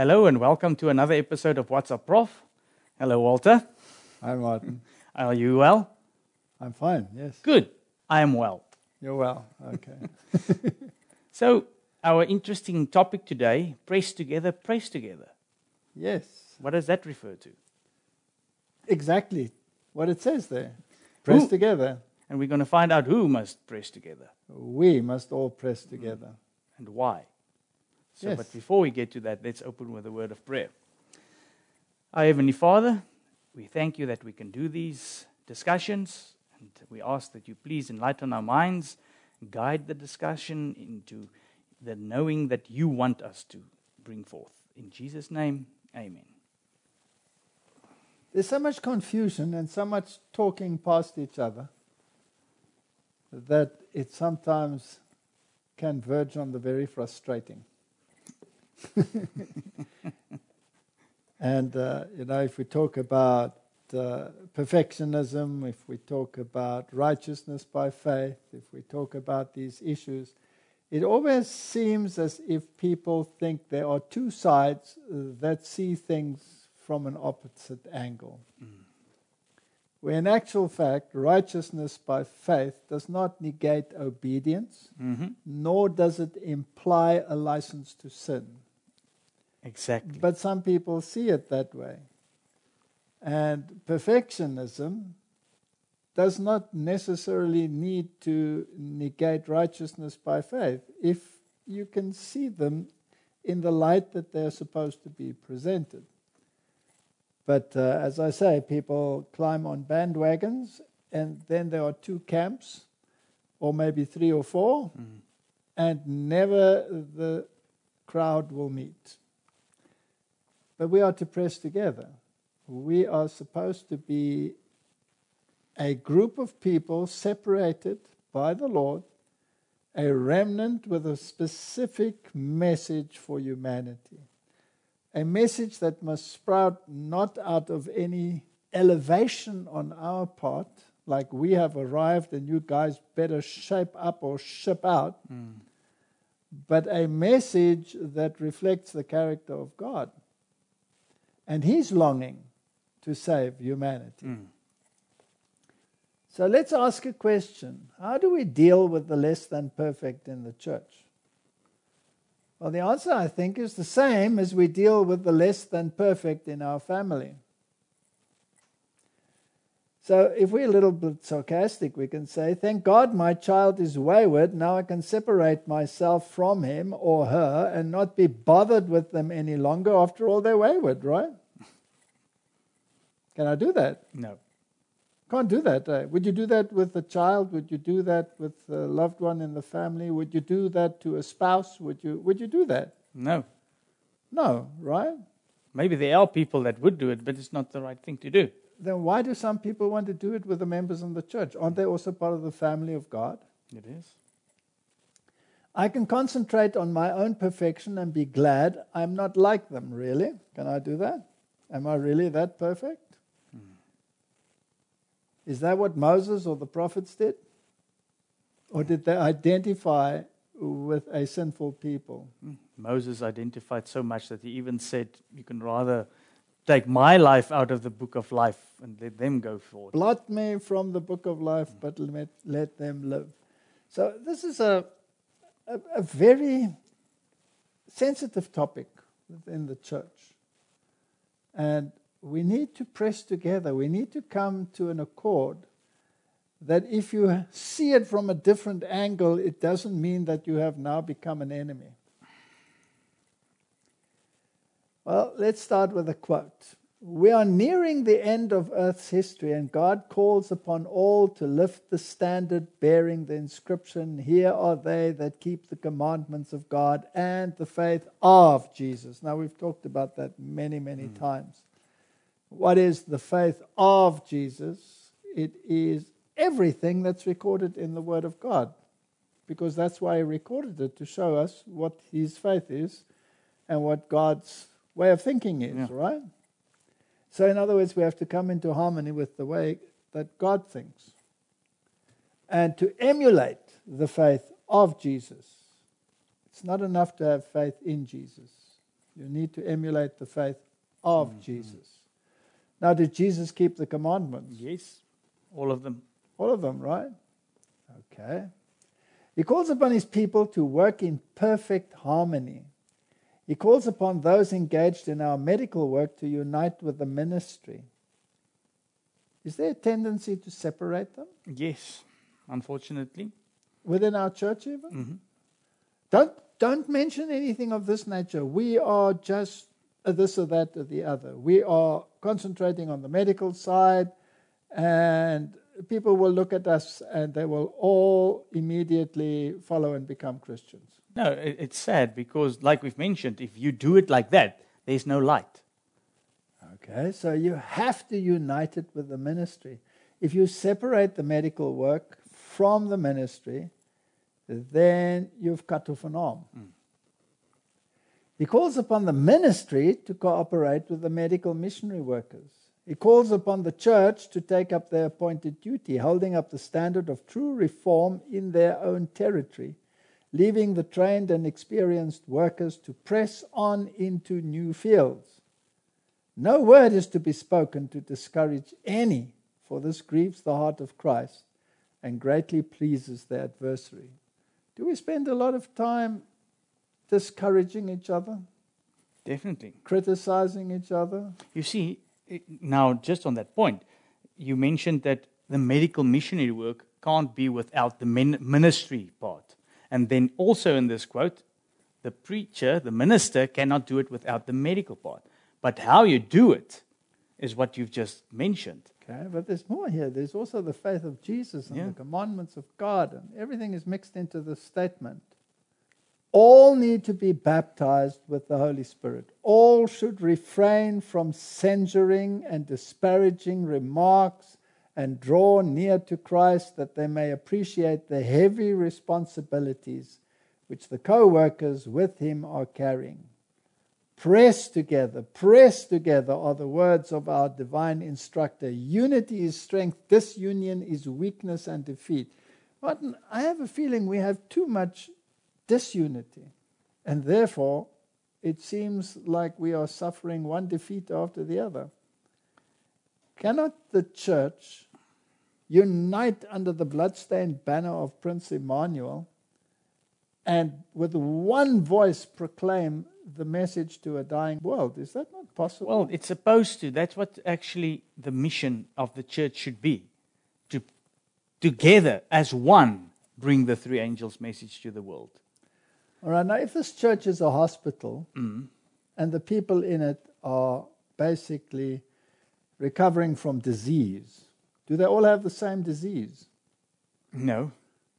Hello and welcome to another episode of What's Up, Prof. Hello, Walter. Hi, Martin. Are you well? I'm fine, yes. Good. I am well. You're well, okay. So, our interesting topic today, press together, praise together. Yes, What does that refer to? exactly what it says there. Press Who? together. And we're going to find out who must press together We must all press together. and why. So, Yes. But before we get to that, let's open with a word of prayer. Our Heavenly Father, we thank you that we can do these discussions, and we ask that you please enlighten our minds, guide the discussion into the knowing that you want us to bring forth. In Jesus' name, amen. There's so much confusion and so much talking past each other that it sometimes can verge on the very frustrating. And, if we talk about perfectionism, if we talk about righteousness by faith, if we talk about these issues, it always seems as if people think there are two sides that see things from an opposite angle. Where in actual fact, righteousness by faith does not negate obedience, nor does it imply a license to sin. Exactly. But some people see it that way. And perfectionism does not necessarily need to negate righteousness by faith if you can see them in the light that they're supposed to be presented. But as I say, people climb on bandwagons, and then there are two camps, or maybe three or four, and never the crowd will meet. But we are to press together. We are supposed to be a group of people separated by the Lord, a remnant with a specific message for humanity. A message that must sprout not out of any elevation on our part, like we have arrived and you guys better shape up or ship out, but a message that reflects the character of God. And He's longing to save humanity. So let's ask a question. How do we deal with the less than perfect in the church? Well, the answer, I think, is the same as we deal with the less than perfect in our family. So if we're a little bit sarcastic, we can say, thank God my child is wayward. Now I can separate myself from him or her and not be bothered with them any longer. After all, they're wayward, right? Can I do that? No. Can't do that. Would you do that with a child? Would you do that with a loved one in the family? Would you do that to a spouse? Would you do that? No. No, right? Maybe there are people that would do it, but it's not the right thing to do. Then why do some people want to do it with the members in the church? Aren't they also part of the family of God? It is. I can concentrate on my own perfection and be glad I'm not like them, really. Can I do that? Am I really that perfect? Is that what Moses or the prophets did? Or did they identify with a sinful people? Moses identified so much that he even said, you can rather take my life out of the book of life and let them go forward. Blot me from the book of life, but let them live. So this is a very sensitive topic within the church. And we need to press together. We need to come to an accord that if you see it from a different angle, it doesn't mean that you have now become an enemy. Well, let's start with a quote. We are nearing the end of Earth's history, and God calls upon all to lift the standard bearing the inscription, here are they that keep the commandments of God and the faith of Jesus. Now, we've talked about that many, many times. What is the faith of Jesus? It is everything that's recorded in the Word of God, because that's why He recorded it, to show us what His faith is and what God's way of thinking is, right? So in other words, we have to come into harmony with the way that God thinks and to emulate the faith of Jesus. It's not enough to have faith in Jesus. You need to emulate the faith of Jesus. Now, did Jesus keep the commandments? Yes, all of them. All of them, right? Okay. He calls upon his people to work in perfect harmony. He calls upon those engaged in our medical work to unite with the ministry. Is there a tendency to separate them? Yes, unfortunately. Within our church even? Don't mention anything of this nature. We are just this or that or the other. We are concentrating on the medical side, and people will look at us and they will all immediately follow and become Christians. No, it's sad because, like we've mentioned, if you do it like that, there's no light. Okay, so you have to unite it with the ministry. If you separate the medical work from the ministry, then you've cut off an arm. He calls upon the ministry to cooperate with the medical missionary workers. He calls upon the church to take up their appointed duty, holding up the standard of true reform in their own territory, leaving the trained and experienced workers to press on into new fields. No word is to be spoken to discourage any, for this grieves the heart of Christ and greatly pleases the adversary. Do we spend a lot of time discouraging each other? Definitely. Criticizing each other? You see, now just on that point, you mentioned that the medical missionary work can't be without the ministry part. And then also in this quote, the preacher, the minister, cannot do it without the medical part. But how you do it is what you've just mentioned. Okay, but there's more here. There's also the faith of Jesus and the commandments of God, and everything is mixed into this statement. All need to be baptized with the Holy Spirit. All should refrain from censuring and disparaging remarks and draw near to Christ that they may appreciate the heavy responsibilities which the co-workers with him are carrying. Press together are the words of our divine instructor. Unity is strength, disunion is weakness and defeat. Martin, I have a feeling we have too much disunity, and therefore it seems like we are suffering one defeat after the other. Cannot the church unite under the bloodstained banner of Prince Emmanuel and with one voice proclaim the message to a dying world? Is that not possible? Well, it's supposed to. That's what actually the mission of the church should be. To together, as one, bring the three angels' message to the world. All right, now if this church is a hospital and the people in it are basically recovering from disease, do they all have the same disease? No.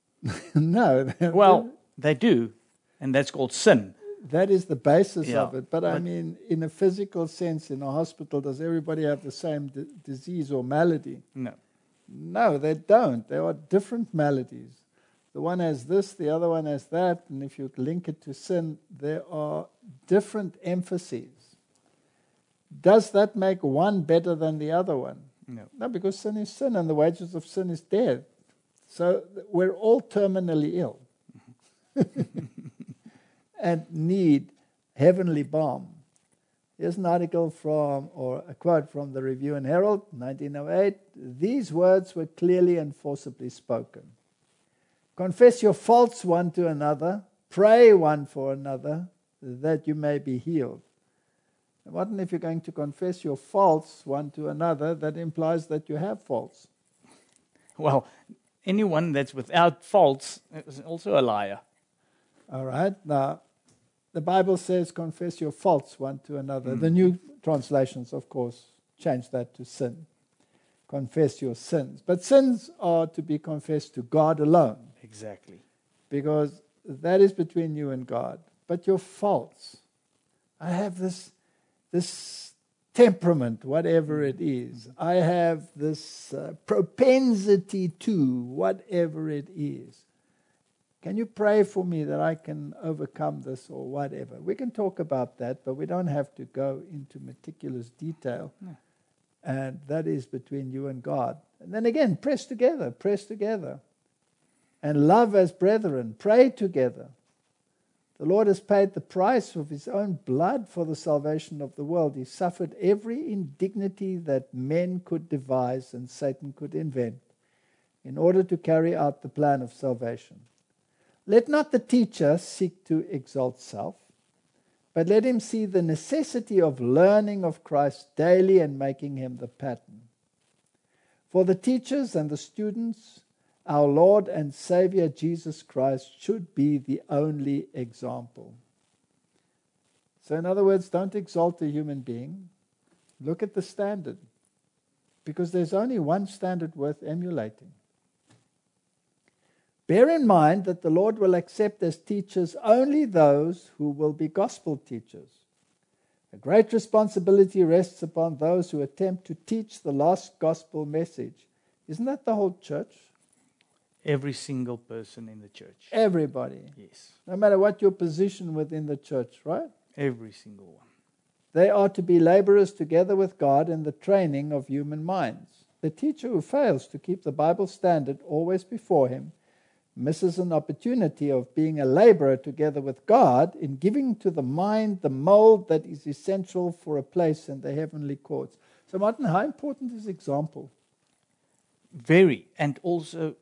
No. Well, they do, and that's called sin. That is the basis of it. But I mean, in a physical sense, in a hospital, does everybody have the same disease or malady? No. No, they don't. There are different maladies. The one has this, the other one has that, and if you link it to sin, there are different emphases. Does that make one better than the other one? No. No, because sin is sin, and the wages of sin is death. So we're all terminally ill and need heavenly balm. Here's an article from, or a quote from the Review and Herald, 1908. These words were clearly and forcibly spoken. Confess your faults one to another, pray one for another, that you may be healed. What if you're going to confess your faults one to another? That implies that you have faults. Well, anyone that's without faults is also a liar. All right. Now, the Bible says confess your faults one to another. The new translations, of course, change that to sin. Confess your sins. But sins are to be confessed to God alone. Exactly. Because that is between you and God. But your faults, I have this temperament, whatever it is. I have this propensity to, whatever it is. Can you pray for me that I can overcome this or whatever? We can talk about that, but we don't have to go into meticulous detail. No. And that is between you and God. And then again, press together. And love as brethren. Pray together. The Lord has paid the price of his own blood for the salvation of the world. He suffered every indignity that men could devise and Satan could invent in order to carry out the plan of salvation. Let not the teacher seek to exalt self, but let him see the necessity of learning of Christ daily and making him the pattern. For the teachers and the students, our Lord and Savior Jesus Christ should be the only example. So in other words, don't exalt a human being. Look at the standard. Because there's only one standard worth emulating. Bear in mind that the Lord will accept as teachers only those who will be gospel teachers. A great responsibility rests upon those who attempt to teach the lost gospel message. Isn't that the whole church? Every single person in the church. Everybody. Yes. No matter what your position within the church, right? Every single one. They are to be laborers together with God in the training of human minds. The teacher who fails to keep the Bible standard always before him misses an opportunity of being a laborer together with God in giving to the mind the mold that is essential for a place in the heavenly courts. So Martin, how important is example? Very. And also,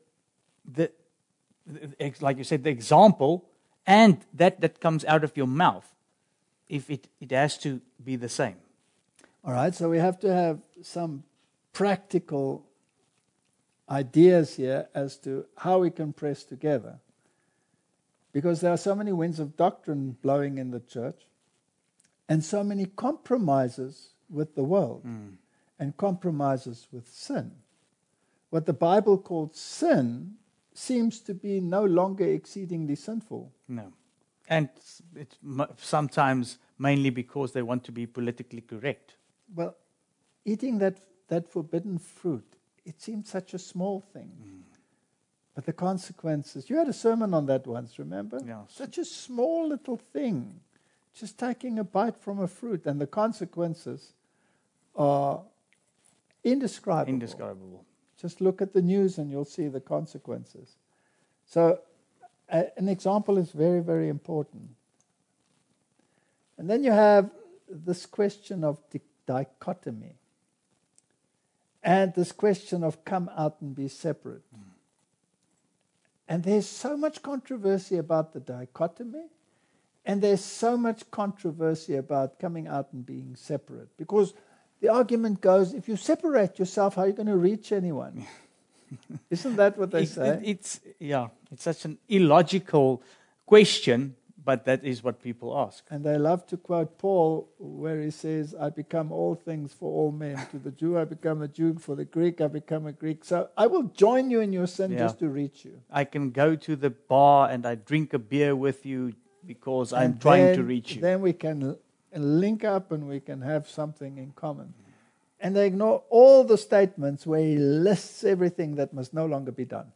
like you said, the example and that comes out of your mouth. If it has to be the same. All right, so we have to have some practical ideas here as to how we can press together. Because there are so many winds of doctrine blowing in the church and so many compromises with the world and compromises with sin. What the Bible called sin seems to be no longer exceedingly sinful. No. And it's sometimes mainly because they want to be politically correct. Well, eating that forbidden fruit, it seemed such a small thing. But the consequences, you had a sermon on that once, remember? Yeah. Such a small little thing, just taking a bite from a fruit, and the consequences are indescribable. Indescribable. Just look at the news and you'll see the consequences. So an example is very, very important. And then you have this question of dichotomy. And this question of come out and be separate. And there's so much controversy about the dichotomy. And there's so much controversy about coming out and being separate. Because the argument goes, if you separate yourself, how are you going to reach anyone? Isn't that what they say? It's such an illogical question, but that is what people ask. And they love to quote Paul, where he says, I become all things for all men. To the Jew, I become a Jew. For the Greek, I become a Greek. So I will join you in your sin just to reach you. I can go to the bar and I drink a beer with you because I'm trying to reach you. Then we can link up and we can have something in common. And they ignore all the statements where he lists everything that must no longer be done.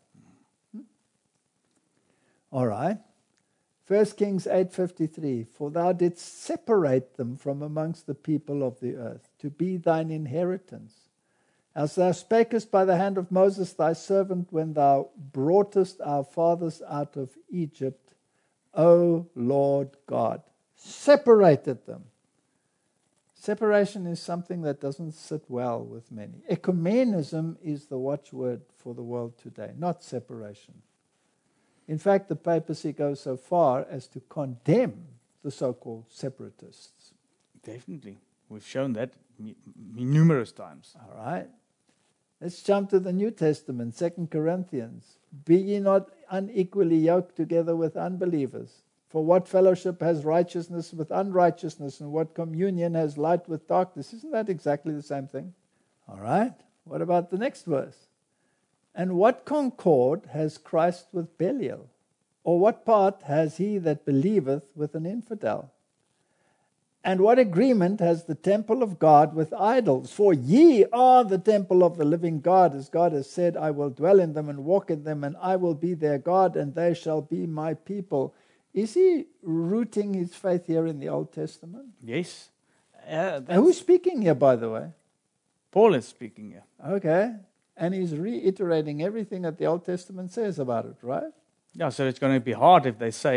All right. 1 Kings 8:53, for thou didst separate them from amongst the people of the earth, to be thine inheritance. As thou spakest by the hand of Moses thy servant, when thou broughtest our fathers out of Egypt, O Lord God, separated them. Separation is something that doesn't sit well with many. Ecumenism is the watchword for the world today, not separation. In fact, the papacy goes so far as to condemn the so-called separatists. Definitely. We've shown that numerous times. All right. Let's jump to the New Testament, 2 Corinthians. Be ye not unequally yoked together with unbelievers. For what fellowship has righteousness with unrighteousness, and what communion has light with darkness? Isn't that exactly the same thing? All right. What about the next verse? And what concord has Christ with Belial? Or what part has he that believeth with an infidel? And what agreement has the temple of God with idols? For ye are the temple of the living God, as God has said, I will dwell in them and walk in them, and I will be their God, and they shall be my people. Is he rooting his faith here in the Old Testament? Yes. Who's speaking here, by the way? Paul is speaking here. Okay. And he's reiterating everything that the Old Testament says about it, right? Yeah, so it's going to be hard if they say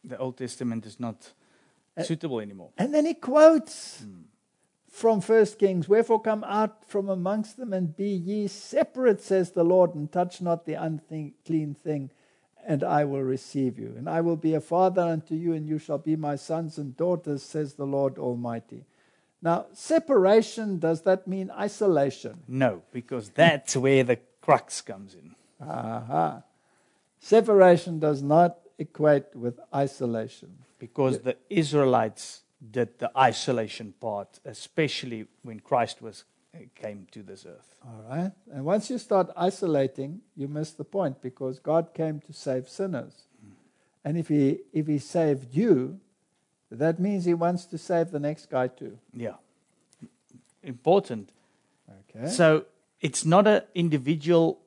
The Old Testament is not suitable anymore. And then he quotes from 1 Kings, "Wherefore come out from amongst them, and be ye separate, says the Lord, and touch not the unclean thing, and I will receive you. And I will be a father unto you, and you shall be my sons and daughters, says the Lord Almighty." Now, separation, does that mean isolation? No, because that's where the crux comes in. Aha. Separation does not equate with isolation. Because the Israelites did the isolation part, especially when Christ came to this earth. All right. And once you start isolating, you miss the point, because God came to save sinners. And if he saved you, that means he wants to save the next guy too. Yeah. Important. Okay. So it's not an individual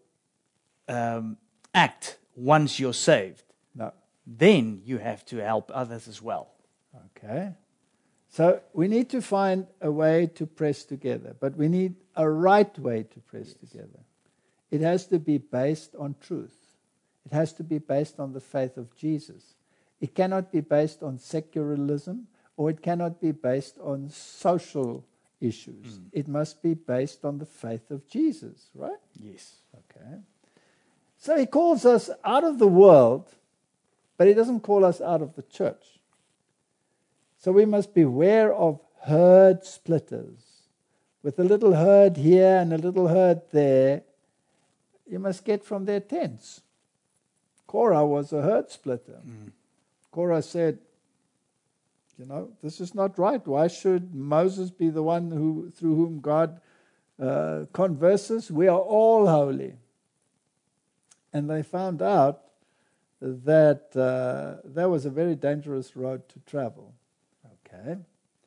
act once you're saved. No. Then you have to help others as well. Okay. So we need to find a way to press together, but we need a right way to press together. It has to be based on truth. It has to be based on the faith of Jesus. It cannot be based on secularism, or it cannot be based on social issues. It must be based on the faith of Jesus, right? Yes. Okay. So he calls us out of the world, but he doesn't call us out of the church. So we must beware of herd splitters. With a little herd here and a little herd there, you must get from their tents. Korah was a herd splitter. Korah said, this is not right. Why should Moses be the one through whom God converses? We are all holy. And they found out that that was a very dangerous road to travel. Okay.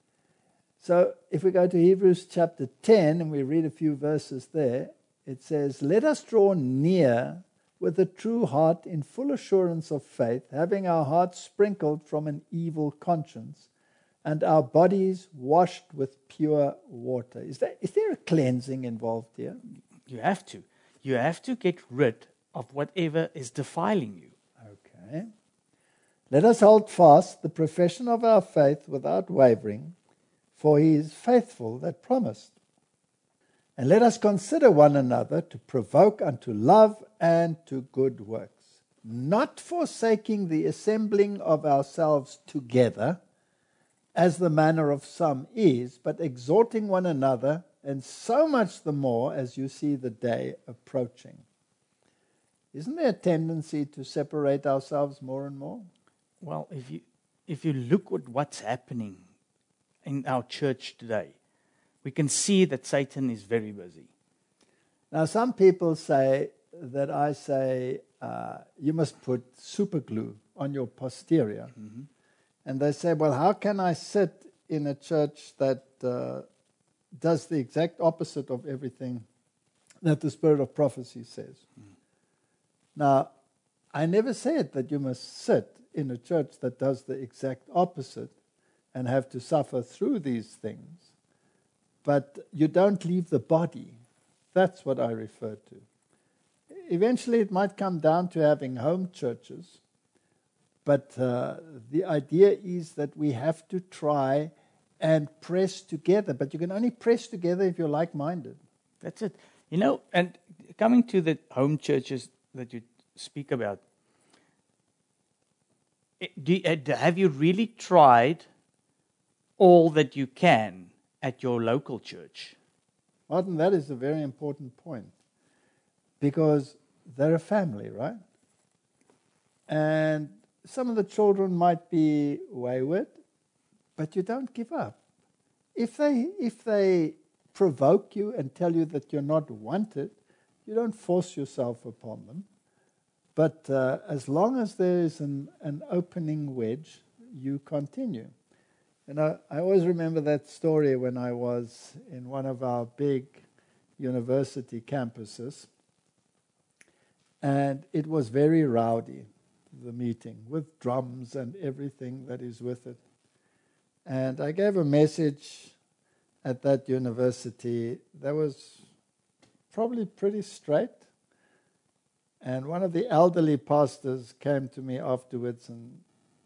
So if we go to Hebrews chapter 10 and we read a few verses there, it says, "Let us draw near with a true heart in full assurance of faith, having our hearts sprinkled from an evil conscience and our bodies washed with pure water." Is there a cleansing involved here? You have to. You have to get rid of whatever is defiling you. Okay. "Let us hold fast the profession of our faith without wavering, for he is faithful that promised. And let us consider one another to provoke unto love and to good works, not forsaking the assembling of ourselves together, as the manner of some is, but exhorting one another, and so much the more as you see the day approaching." Isn't there a tendency to separate ourselves more and more? Well, if you look at what's happening in our church today, we can see that Satan is very busy. Now, some people say that I say you must put super glue on your posterior. Mm-hmm. And they say, well, how can I sit in a church that does the exact opposite of everything that the spirit of prophecy says? Mm. Now, I never said that you must sit in a church that does the exact opposite and have to suffer through these things. But you don't leave the body. That's what I refer to. Eventually it might come down to having home churches, but the idea is that we have to try and press together. But you can only press together if you're like-minded. That's it. And coming to the home churches that you speak about, have you really tried all that you can at your local church? Martin, that is a very important point, because they're a family, right? And some of the children might be wayward, but you don't give up. If they provoke you and tell you that you're not wanted, you don't force yourself upon them. But as long as there is an opening wedge, you continue. I always remember that story when I was in one of our big university campuses. And it was very rowdy, the meeting, with drums and everything that is with it. And I gave a message at that university that was probably pretty straight. And one of the elderly pastors came to me afterwards and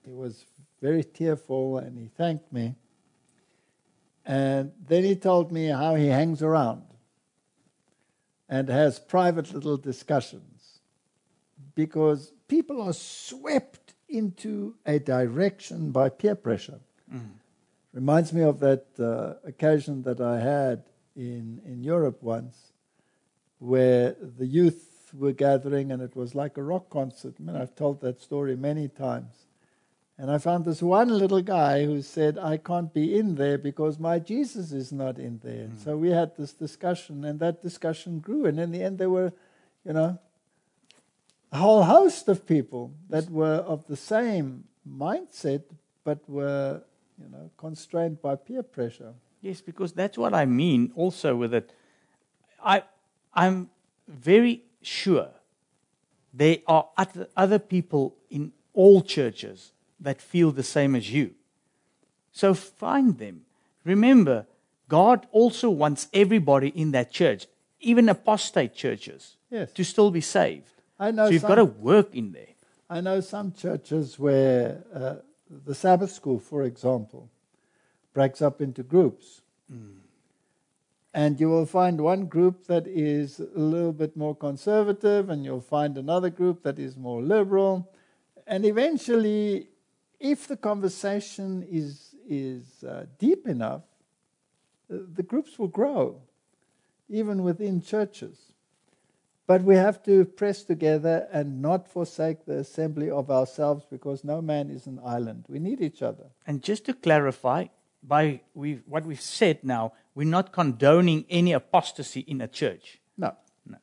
he was very tearful and he thanked me. And then he told me how he hangs around and has private little discussions because people are swept into a direction by peer pressure. Reminds me of that occasion that I had in Europe once, where the youth were gathering and it was like a rock concert. I mean, I've told that story many times. And I found this one little guy who said, I can't be in there because my Jesus is not in there. So we had this discussion, and that discussion grew. And in the end, there were, a whole host of people that were of the same mindset, but were, constrained by peer pressure. Yes, because that's what I mean also with it. I'm very sure there are other people in all churches that feel the same as you. So find them. Remember, God also wants everybody in that church, even apostate churches, to still be saved. I know so you've got to work in there. I know some churches where the Sabbath school, for example, breaks up into groups. And you will find one group that is a little bit more conservative, and you'll find another group that is more liberal. And eventually, if the conversation is deep enough, the groups will grow, even within churches. But we have to press together and not forsake the assembly of ourselves, because no man is an island. We need each other. And just to clarify, by what we've said now, we're not condoning any apostasy in a church. No.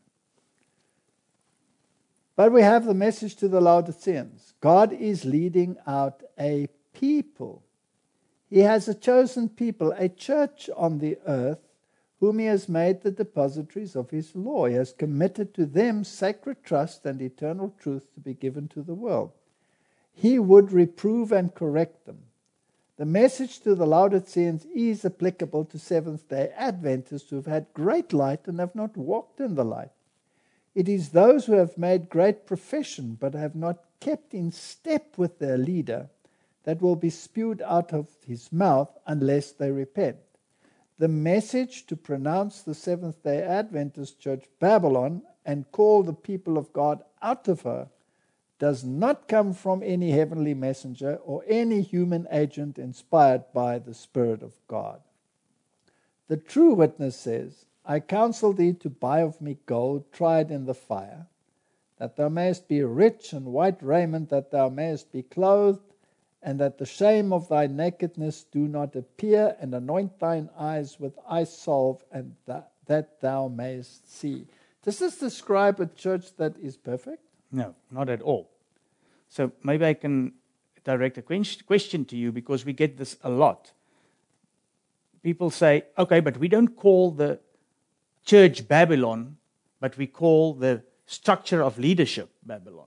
But we have the message to the Laodiceans. God is leading out a people. He has a chosen people, a church on the earth, whom he has made the depositories of his law. He has committed to them sacred trust and eternal truth to be given to the world. He would reprove and correct them. The message to the Laodiceans is applicable to Seventh-day Adventists who have had great light and have not walked in the light. It is those who have made great profession but have not kept in step with their leader that will be spewed out of his mouth unless they repent. The message to pronounce the Seventh-day Adventist Church Babylon and call the people of God out of her does not come from any heavenly messenger or any human agent inspired by the Spirit of God. The true witness says, I counsel thee to buy of me gold tried in the fire, that thou mayest be rich, and white raiment, that thou mayest be clothed, and that the shame of thy nakedness do not appear, and anoint thine eyes with eye salve, and that thou mayest see. Does this describe a church that is perfect? No, not at all. So maybe I can direct a question to you, because we get this a lot. People say, okay, but we don't call the church Babylon, but we call the structure of leadership Babylon.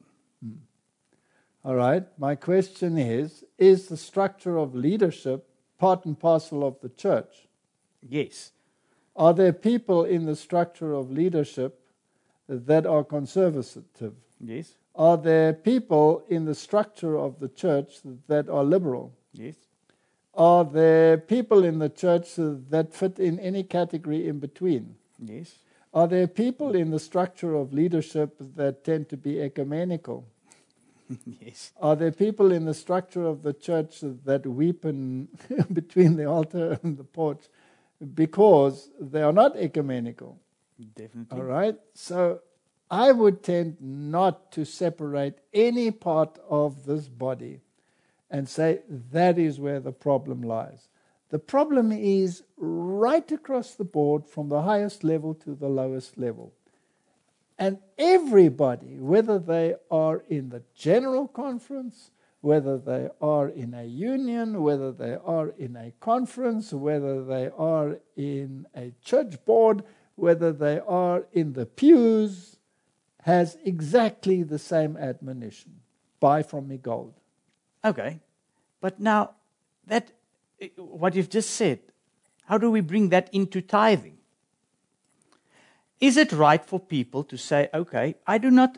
All right. My question is the structure of leadership part and parcel of the church? Yes. Are there people in the structure of leadership that are conservative? Yes. Are there people in the structure of the church that are liberal? Yes. Are there people in the church that fit in any category in between? Yes. Are there people in the structure of leadership that tend to be ecumenical? Yes. Are there people in the structure of the church that weep between the altar and the porch because they are not ecumenical? Definitely. All right? So I would tend not to separate any part of this body and say that is where the problem lies. The problem is right across the board, from the highest level to the lowest level. And everybody, whether they are in the general conference, whether they are in a union, whether they are in a conference, whether they are in a church board, whether they are in the pews, has exactly the same admonition. Buy from me gold. Okay. But now, that what you've just said, how do we bring that into tithing? Is it right for people to say, okay, I do not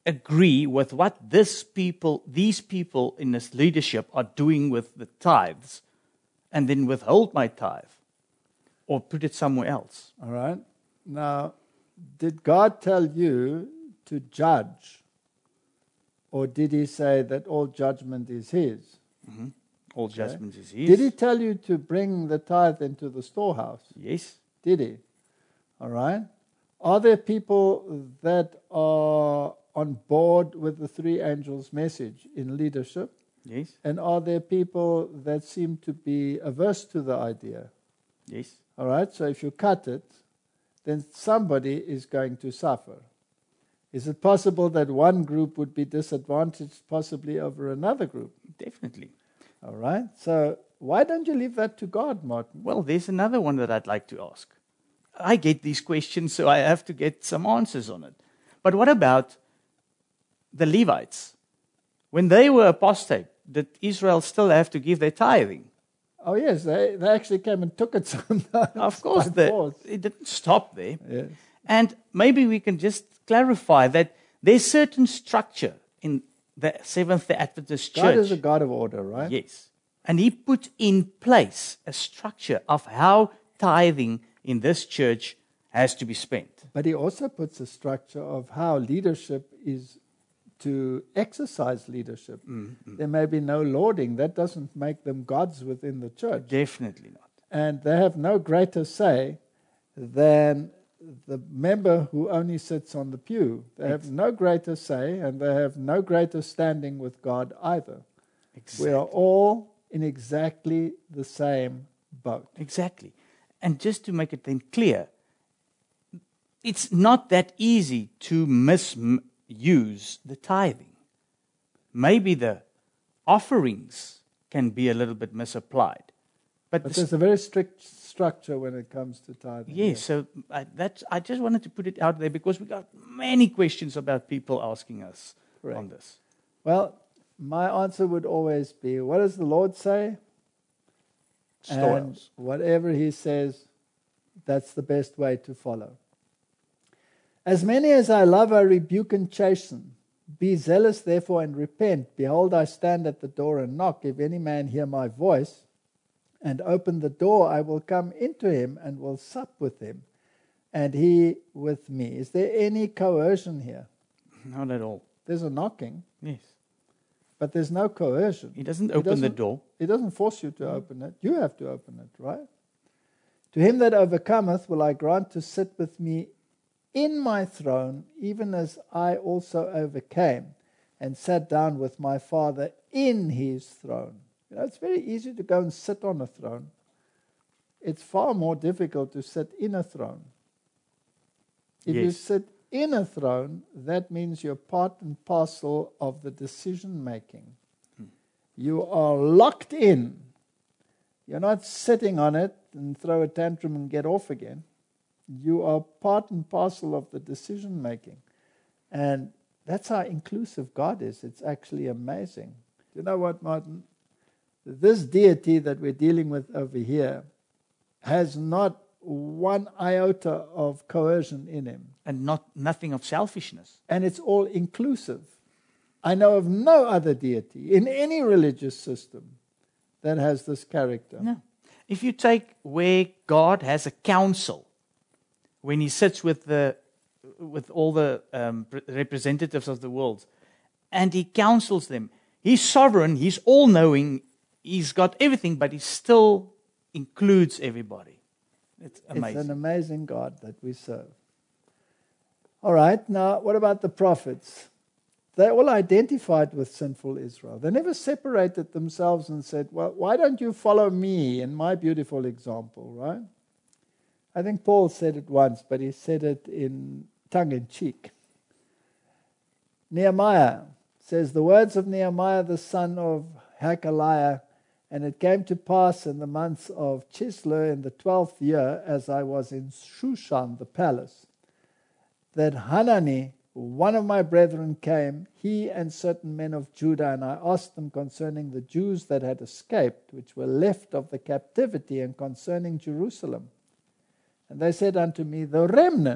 agree with what these people in this leadership are doing with the tithes, and then withhold my tithe or put it somewhere else. All right. Now, did God tell you to judge? Or did he say that all judgment is his? Mm-hmm. All judgment is his. Did he tell you to bring the tithe into the storehouse? Yes. Did he? All right. Are there people that are on board with the three angels' message in leadership? Yes. And are there people that seem to be averse to the idea? Yes. All right. So if you cut it, then somebody is going to suffer. Is it possible that one group would be disadvantaged possibly over another group? Definitely. All right. So why don't you leave that to God, Martin? Well, there's another one that I'd like to ask. I get these questions, so I have to get some answers on it. But what about the Levites? When they were apostate, did Israel still have to give their tithing? Oh, yes. They actually came and took it sometimes. Of course, it didn't stop there. Yes. And maybe we can just clarify that there's certain structure in the Seventh-day Adventist Church. God is a God of order, right? Yes. And he put in place a structure of how tithing in this church has to be spent. But he also puts a structure of how leadership is to exercise leadership. Mm-hmm. There may be no lording. That doesn't make them gods within the church. Definitely not. And they have no greater say than the member who only sits on the pew. They have no greater say, and they have no greater standing with God either. Exactly. We are all in exactly the same boat. Exactly. And just to make it then clear, it's not that easy to misuse the tithing. Maybe the offerings can be a little bit misapplied. But there's a very strict structure when it comes to tithing. Yes, so I just wanted to put it out there because we got many questions about people asking us on this. Well, my answer would always be, what does the Lord say? And whatever he says, that's the best way to follow. As many as I love, I rebuke and chasten. Be zealous, therefore, and repent. Behold, I stand at the door and knock. If any man hear my voice and open the door, I will come into him and will sup with him, and he with me. Is there any coercion here? Not at all. There's a knocking. Yes. But there's no coercion. He doesn't open the door. He doesn't force you to open it. You have to open it, right? To him that overcometh will I grant to sit with me in my throne, even as I also overcame and sat down with my Father in his throne. You know, it's very easy to go and sit on a throne. It's far more difficult to sit in a throne. If you sit in a throne, that means you're part and parcel of the decision making. You are locked in. You're not sitting on it and throw a tantrum and get off again. You are part and parcel of the decision making. And that's how inclusive God is. It's actually amazing. You know what, Martin? This deity that we're dealing with over here has not one iota of coercion in him. And nothing of selfishness. And it's all inclusive. I know of no other deity in any religious system that has this character. No. If you take where God has a council, when he sits with all the representatives of the world, and he counsels them, he's sovereign, he's all-knowing, he's got everything, but he still includes everybody. It's amazing. It's an amazing God that we serve. All right, now what about the prophets? They all identified with sinful Israel. They never separated themselves and said, well, why don't you follow me in my beautiful example, right? I think Paul said it once, but he said it in tongue-in-cheek. Nehemiah says, the words of Nehemiah the son of Hakaliah, and it came to pass in the months of Chislev in the 12th year, as I was in Shushan the palace, that Hanani, one of my brethren, came, he and certain men of Judah, and I asked them concerning the Jews that had escaped, which were left of the captivity, and concerning Jerusalem. And they said unto me, the remnant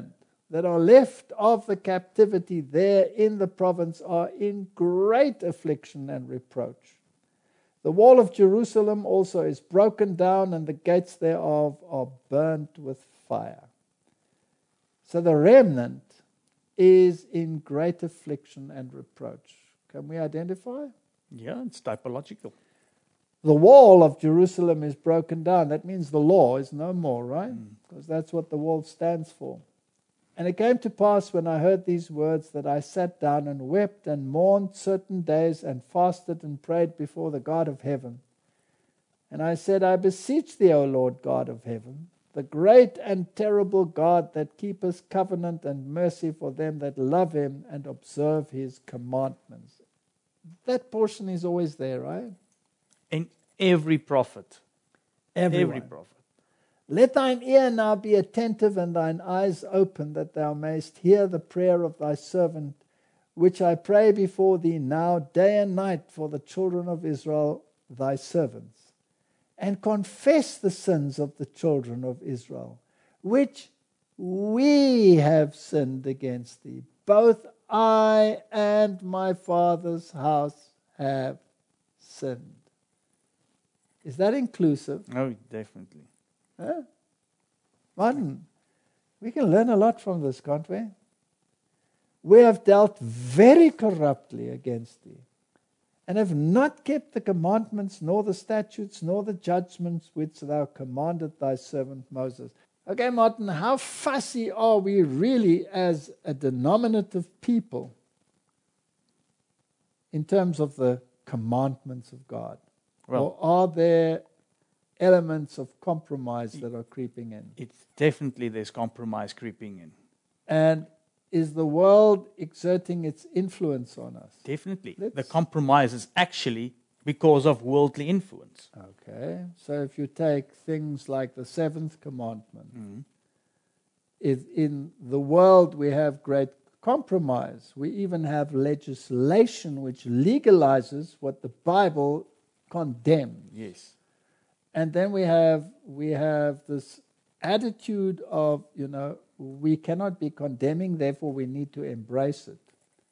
that are left of the captivity there in the province are in great affliction and reproach. The wall of Jerusalem also is broken down, and the gates thereof are burnt with fire. So the remnant is in great affliction and reproach. Can we identify? Yeah, it's typological. The wall of Jerusalem is broken down. That means the law is no more, right? Because that's what the wall stands for. And it came to pass when I heard these words that I sat down and wept and mourned certain days and fasted and prayed before the God of heaven. And I said, I beseech thee, O Lord God of heaven, the great and terrible God that keepeth covenant and mercy for them that love him and observe his commandments. That portion is always there, right? In every prophet. Everyone. Every prophet. Let thine ear now be attentive and thine eyes open, that thou mayest hear the prayer of thy servant, which I pray before thee now day and night for the children of Israel, thy servants, and confess the sins of the children of Israel, which we have sinned against thee. Both I and my father's house have sinned. Is that inclusive? Oh, definitely. Huh? Martin, we can learn a lot from this, can't we? We have dealt very corruptly against thee, and have not kept the commandments, nor the statutes, nor the judgments which thou commanded thy servant Moses. Okay, Martin, how fussy are we really as a denominative people in terms of the commandments of God? Well, or are there elements of compromise that are creeping in? it's definitely there's compromise creeping in. And is the world exerting its influence on us? Definitely. The compromise is actually because of worldly influence. Okay, so if you take things like the seventh commandment, in the world we have great compromise. We even have legislation which legalizes what the Bible condemns. Yes. And then we have this attitude of, we cannot be condemning, therefore we need to embrace it.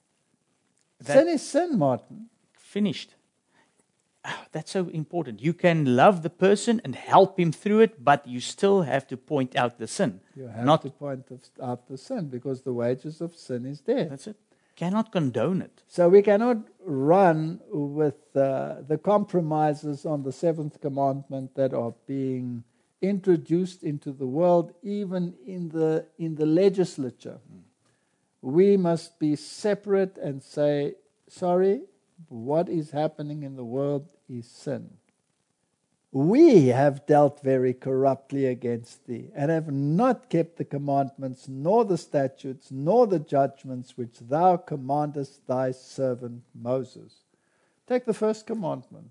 Sin is sin, Martin. Finished. That's so important. You can love the person and help him through it, but you still have to point out the sin. You have to point out the sin, because the wages of sin is death. That's it. Cannot condone it. So we cannot run with the compromises on the seventh commandment that are being introduced into the world, even in the legislature. We must be separate and say, sorry, what is happening in the world is sin. We have dealt very corruptly against thee, and have not kept the commandments, nor the statutes, nor the judgments which thou commandest thy servant Moses. Take the first commandment.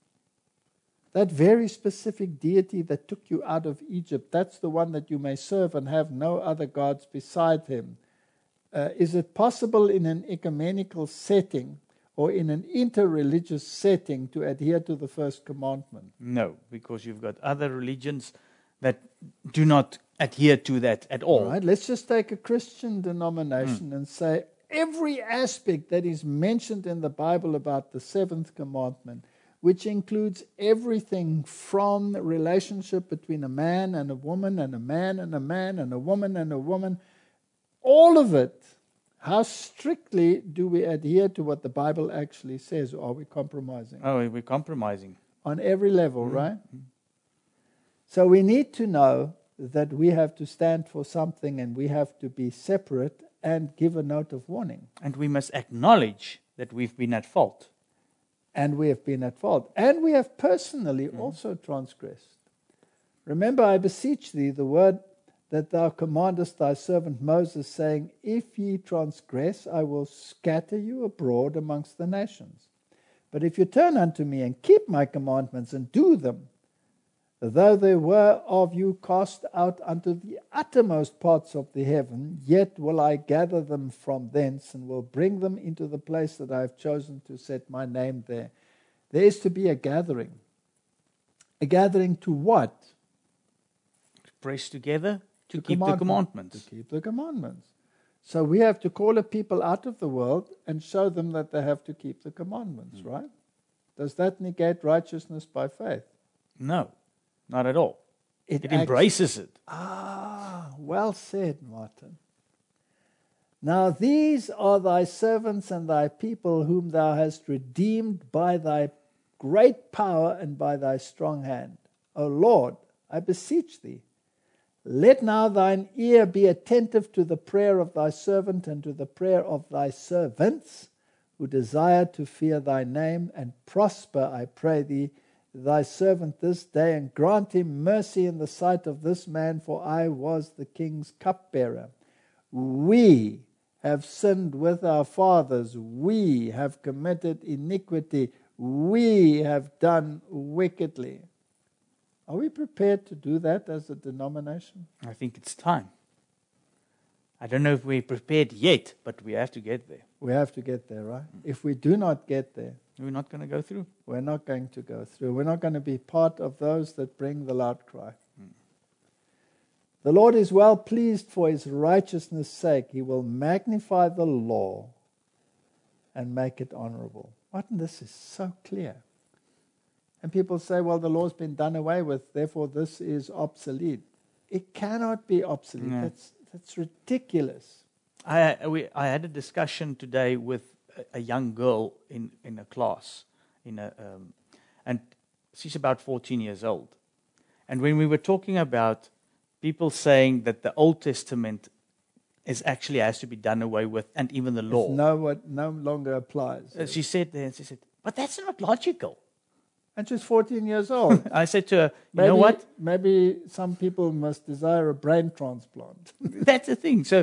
That very specific deity that took you out of Egypt, that's the one that you may serve and have no other gods beside him. Is it possible in an ecumenical setting or in an interreligious setting to adhere to the first commandment? No, because you've got other religions that do not adhere to that at all. Right, let's just take a Christian denomination and say every aspect that is mentioned in the Bible about the seventh commandment, which includes everything from the relationship between a man and a woman, and a man and a man, and a woman and a woman, all of it. How strictly do we adhere to what the Bible actually says, or are we compromising? Oh, we're compromising. On every level, right? So we need to know that we have to stand for something, and we have to be separate and give a note of warning. And we must acknowledge that we've been at fault. And we have been at fault. And we have personally also transgressed. Remember, I beseech thee, the word that thou commandest thy servant Moses, saying, if ye transgress, I will scatter you abroad amongst the nations. But if you turn unto me and keep my commandments and do them, though they were of you cast out unto the uttermost parts of the heaven, yet will I gather them from thence, and will bring them into the place that I have chosen to set my name there. There is to be a gathering. A gathering to what? Press together To keep the commandments. To keep the commandments. So we have to call a people out of the world and show them that they have to keep the commandments, right? Does that negate righteousness by faith? No, not at all. It acts- embraces it. Well said, Martin. Now these are thy servants and thy people whom thou hast redeemed by thy great power and by thy strong hand. O Lord, I beseech thee, let now thine ear be attentive to the prayer of thy servant and to the prayer of thy servants who desire to fear thy name, and prosper, I pray thee, thy servant this day, and grant him mercy in the sight of this man, for I was the king's cupbearer. We have sinned with our fathers. We have committed iniquity. We have done wickedly. Are we prepared to do that as a denomination? I think it's time. I don't know if we're prepared yet, but we have to get there. We have to get there, right? If we do not get there, We're not going to go through. we're not going to go through. We're not going to be part of those that bring the loud cry. The Lord is well pleased for his righteousness' sake. He will magnify the law and make it honorable. Martin, this is so clear. And people say, well, the law's been done away with, therefore this is obsolete. It cannot be obsolete. No. That's ridiculous. I had a discussion today with a young girl in a class, and she's about 14 years old. And when we were talking about people saying that the Old Testament actually has to be done away with, and even the law, No longer applies. she said, but that's not logical. And she's 14 years old. I said to her, you know what? Maybe some people must desire a brain transplant. That's the thing. So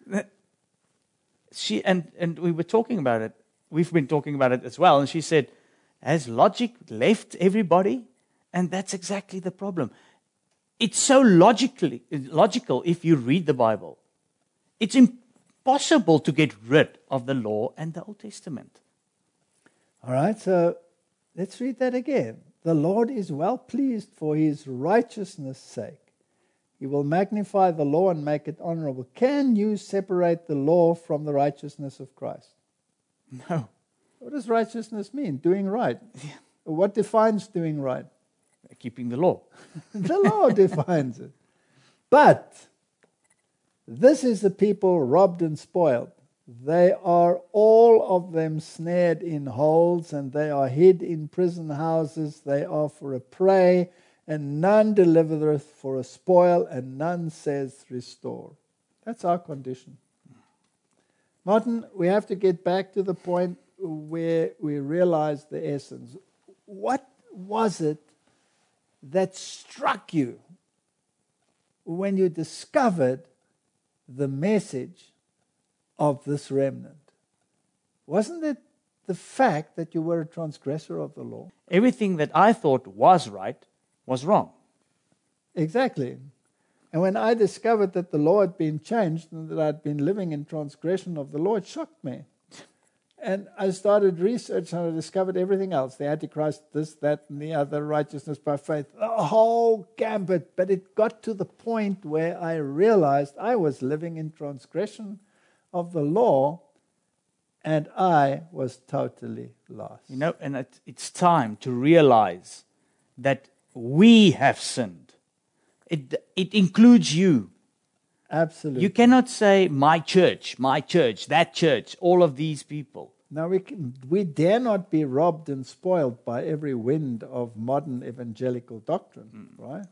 she and we were talking about it. We've been talking about it as well. And she said, has logic left everybody? And that's exactly the problem. It's so logical if you read the Bible. It's impossible to get rid of the law and the Old Testament. All right, so let's read that again. The Lord is well pleased for his righteousness' sake. He will magnify the law and make it honorable. Can you separate the law from the righteousness of Christ? No. What does righteousness mean? Doing right. Yeah. What defines doing right? Keeping the law. The law defines it. But this is the people robbed and spoiled. They are all of them snared in holes, and they are hid in prison houses. They are for a prey, and none delivereth for a spoil, and none says restore. That's our condition. Martin, we have to get back to the point where we realize the essence. What was it that struck you when you discovered the message of this remnant? Wasn't it the fact that you were a transgressor of the law? Everything that I thought was right was wrong. Exactly. And when I discovered that the law had been changed and that I'd been living in transgression of the law, it shocked me. And I started research and I discovered everything else. The Antichrist, this, that, and the other, righteousness by faith, the whole gambit. But it got to the point where I realized I was living in transgression of the law, and I was totally lost. You know, and it's time to realize that we have sinned. It includes you. Absolutely. You cannot say my church, that church, all of these people. Now we dare not be robbed and spoiled by every wind of modern evangelical doctrine, right?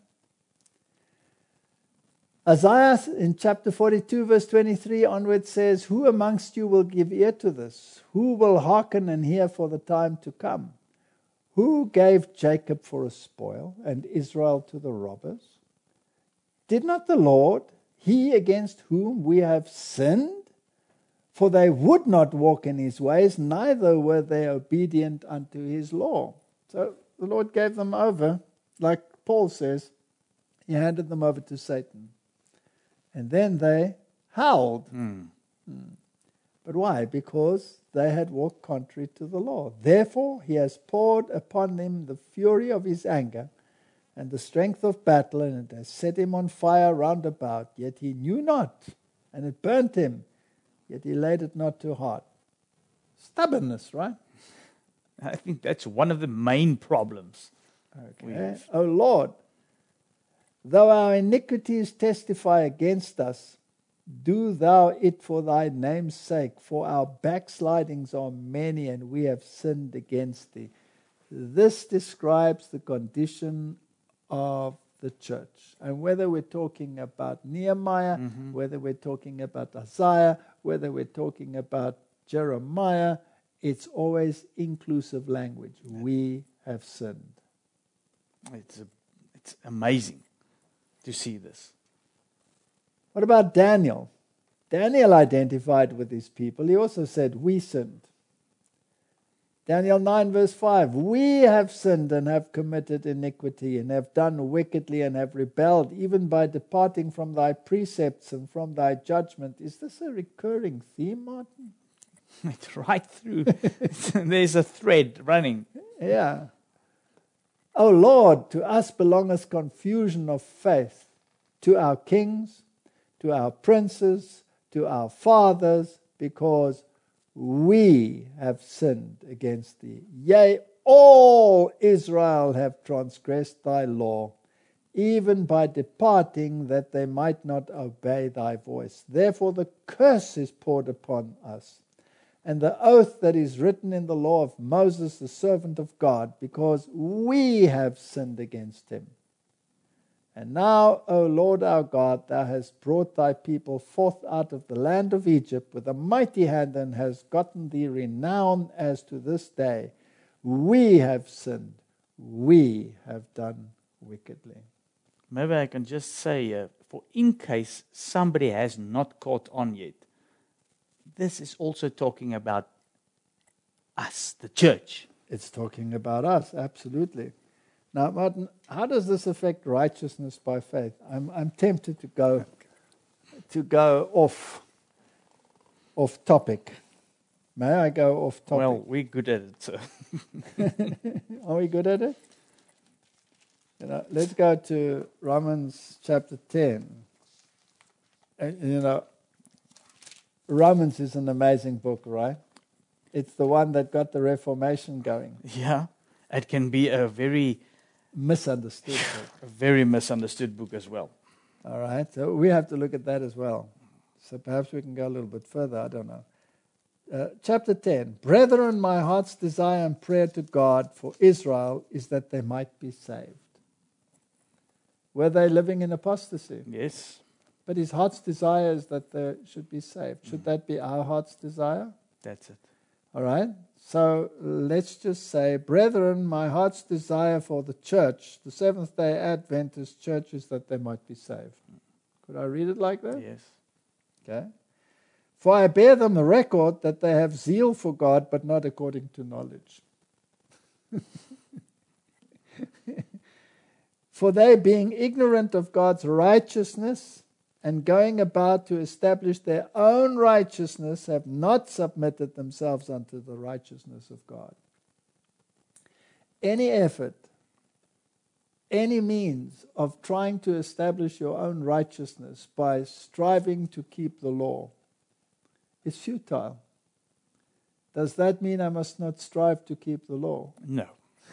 Isaiah in chapter 42 verse 23 onwards says, who amongst you will give ear to this? Who will hearken and hear for the time to come? Who gave Jacob for a spoil and Israel to the robbers? Did not the Lord, he against whom we have sinned? For they would not walk in his ways, neither were they obedient unto his law. So the Lord gave them over, like Paul says, he handed them over to Satan. And then they howled. But why? Because they had walked contrary to the law. Therefore he has poured upon them the fury of his anger, and the strength of battle, and it has set him on fire round about. Yet he knew not, and it burnt him, yet he laid it not to heart. Stubbornness, right? I think that's one of the main problems. Okay. O Lord, though our iniquities testify against us, do thou it for thy name's sake, for our backslidings are many, and we have sinned against thee. This describes the condition of the church. And whether we're talking about Nehemiah, whether we're talking about Isaiah, whether we're talking about Jeremiah, it's always inclusive language. We have sinned. It's amazing to see this. What about Daniel? Daniel identified with his people. He also said, we sinned. Daniel 9 verse 5, we have sinned and have committed iniquity and have done wickedly and have rebelled, even by departing from thy precepts and from thy judgment. Is this a recurring theme, Martin? It's right through. There's a thread running. Yeah. O Lord, to us belongeth confusion of faith, to our kings, to our princes, to our fathers, because we have sinned against thee. Yea, all Israel have transgressed thy law, even by departing that they might not obey thy voice. Therefore the curse is poured upon us, and the oath that is written in the law of Moses, the servant of God, because we have sinned against him. And now, O Lord our God, thou hast brought thy people forth out of the land of Egypt with a mighty hand, and hast gotten thee renown as to this day. We have sinned, we have done wickedly. Maybe I can just say, for in case somebody has not caught on yet, this is also talking about us, the church. It's talking about us, absolutely. Now, Martin, how does this affect righteousness by faith? I'm tempted to go off topic. May I go off topic? Well, we're good at it, so. Are we good at it? Let's go to Romans chapter 10. Romans is an amazing book, right? It's the one that got the Reformation going. Yeah, it can be a very misunderstood book. A very misunderstood book as well. All right, so we have to look at that as well. So perhaps we can go a little bit further, I don't know. Chapter 10. Brethren, my heart's desire and prayer to God for Israel is that they might be saved. Were they living in apostasy? Yes. But his heart's desire is that they should be saved. Should that be our heart's desire? That's it. All right. So let's just say, brethren, my heart's desire for the church, the Seventh-day Adventist church, is that they might be saved. Could I read it like that? Yes. Okay. For I bear them the record that they have zeal for God, but not according to knowledge. For they, being ignorant of God's righteousness and going about to establish their own righteousness, have not submitted themselves unto the righteousness of God. Any effort, any means of trying to establish your own righteousness by striving to keep the law is futile. Does that mean I must not strive to keep the law? No.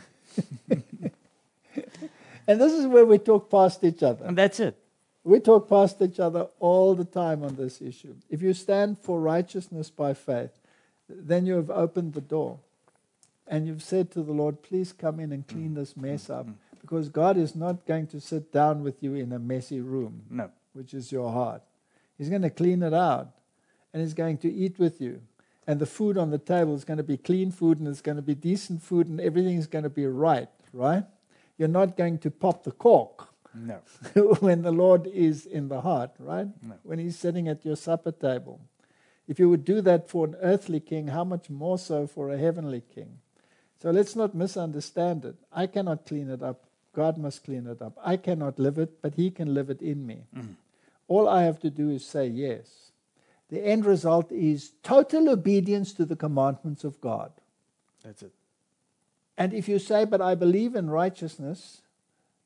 And this is where we talk past each other. And that's it. We talk past each other all the time on this issue. If you stand for righteousness by faith, then you have opened the door. And you've said to the Lord, please come in and clean this mess up. Because God is not going to sit down with you in a messy room, No. which is your heart. He's going to clean it out. And He's going to eat with you. And the food on the table is going to be clean food, and it's going to be decent food, and everything is going to be right? You're not going to pop the cork. No. When the Lord is in the heart, right? No. When He's sitting at your supper table. If you would do that for an earthly king, how much more so for a heavenly king? So let's not misunderstand it. I cannot clean it up. God must clean it up. I cannot live it, but He can live it in me. All I have to do is say yes. The end result is total obedience to the commandments of God. That's it. And if you say, but I believe in righteousness,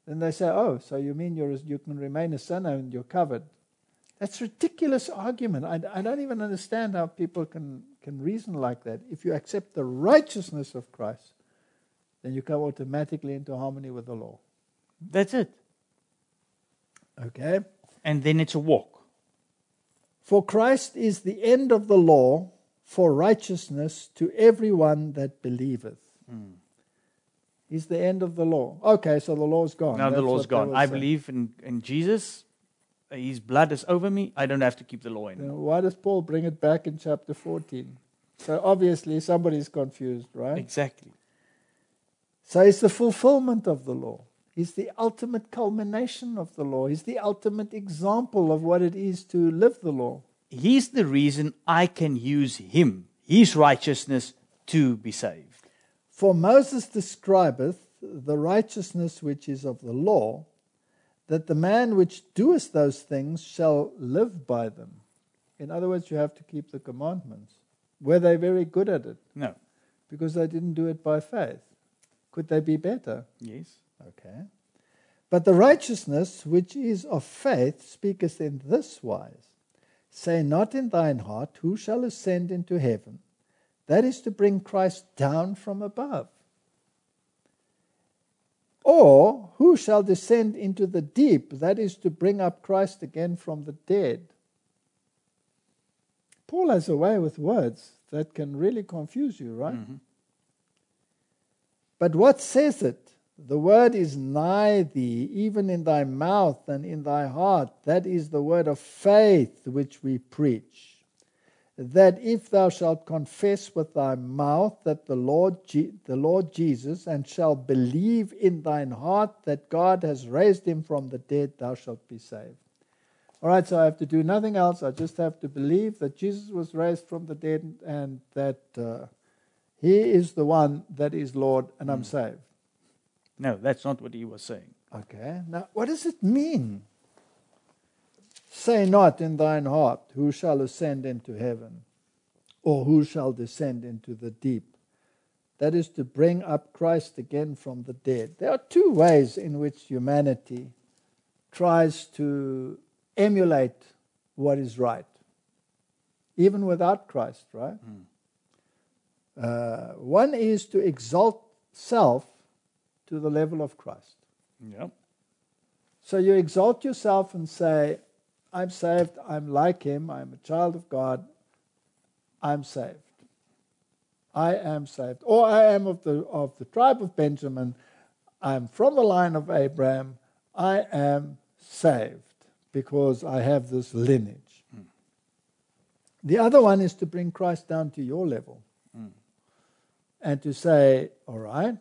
then they say, oh, so you mean you can remain a sinner and you're covered. That's a ridiculous argument. I don't even understand how people can reason like that. If you accept the righteousness of Christ, then you come automatically into harmony with the law. That's it. Okay? And then it's a walk. For Christ is the end of the law for righteousness to everyone that believeth. He's the end of the law. Okay, so the law's gone. Now the That's law's what they gone. will I say. believe in Jesus. His blood is over me. I don't have to keep the law anymore. Then why does Paul bring it back in chapter 14? So obviously somebody's confused, right? Exactly. So it's the fulfillment of the law. He's the ultimate culmination of the law. He's the ultimate example of what it is to live the law. He's the reason I can use him, his righteousness, to be saved. For Moses describeth the righteousness which is of the law, that the man which doeth those things shall live by them. In other words, you have to keep the commandments. Were they very good at it? No. Because they didn't do it by faith. Could they be better? Yes. Okay. But the righteousness which is of faith speaketh in this wise. Say not in thine heart, who shall ascend into heaven? That is to bring Christ down from above. Or who shall descend into the deep? That is to bring up Christ again from the dead. Paul has a way with words that can really confuse you, right? Mm-hmm. But what says it? The word is nigh thee, even in thy mouth and in thy heart. That is the word of faith which we preach. That if thou shalt confess with thy mouth that the Lord Jesus, and shalt believe in thine heart that God has raised him from the dead, thou shalt be saved. All right, so I have to do nothing else. I just have to believe that Jesus was raised from the dead and that he is the one that is Lord, and I'm saved. No, that's not what he was saying. Okay, now what does it mean? Say not in thine heart, who shall ascend into heaven, or who shall descend into the deep. That is to bring up Christ again from the dead. There are two ways in which humanity tries to emulate what is right, even without Christ, right? One is to exalt self to the level of Christ. Yep. So you exalt yourself and say, I'm saved, I'm like him, I'm a child of God, I'm saved. I am saved. Or I am of the tribe of Benjamin, I'm from the line of Abraham, I am saved because I have this lineage. The other one is to bring Christ down to your level and to say, all right,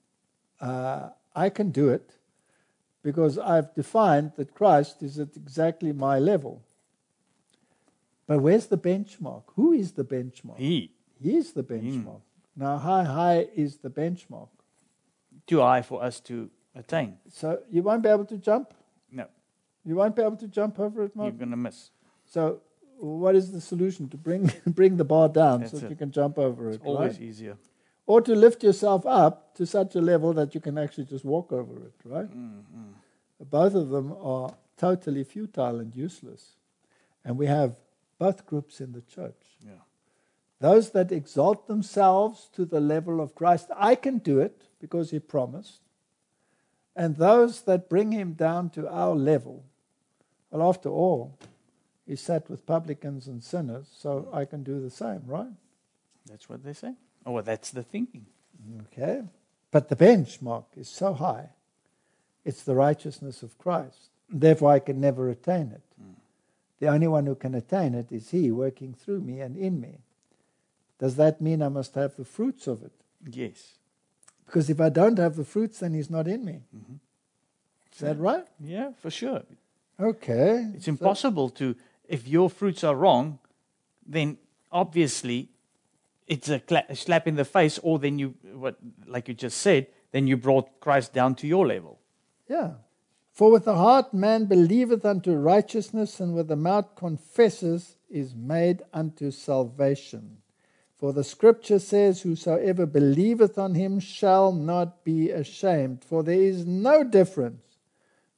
I can do it, because I've defined that Christ is at exactly my level. But where's the benchmark? Who is the benchmark? He. He is the benchmark. Now, how high is the benchmark? Too high for us to attain. So you won't be able to jump? No. You won't be able to jump over it, Mark? You're going to miss. So what is the solution? To bring the bar down so that you can jump over it, It's always right? easier. Or to lift yourself up to such a level that you can actually just walk over it, right? Both of them are totally futile and useless. And we have both groups in the church. Yeah. Those that exalt themselves to the level of Christ, I can do it because he promised. And those that bring him down to our level, well, after all, he sat with publicans and sinners, so I can do the same, right? That's what they say. Oh, well, that's the thinking. Okay. But the benchmark is so high. It's the righteousness of Christ. Therefore, I can never attain it. The only one who can attain it is he working through me and in me. Does that mean I must have the fruits of it? Yes. Because if I don't have the fruits, then he's not in me. Is that right? Yeah, for sure. Okay. It's impossible to, if your fruits are wrong, then obviously it's a slap in the face, or then like you just said, then you brought Christ down to your level. Yeah. For with the heart man believeth unto righteousness, and with the mouth confesses is made unto salvation. For the scripture says, whosoever believeth on him shall not be ashamed. For there is no difference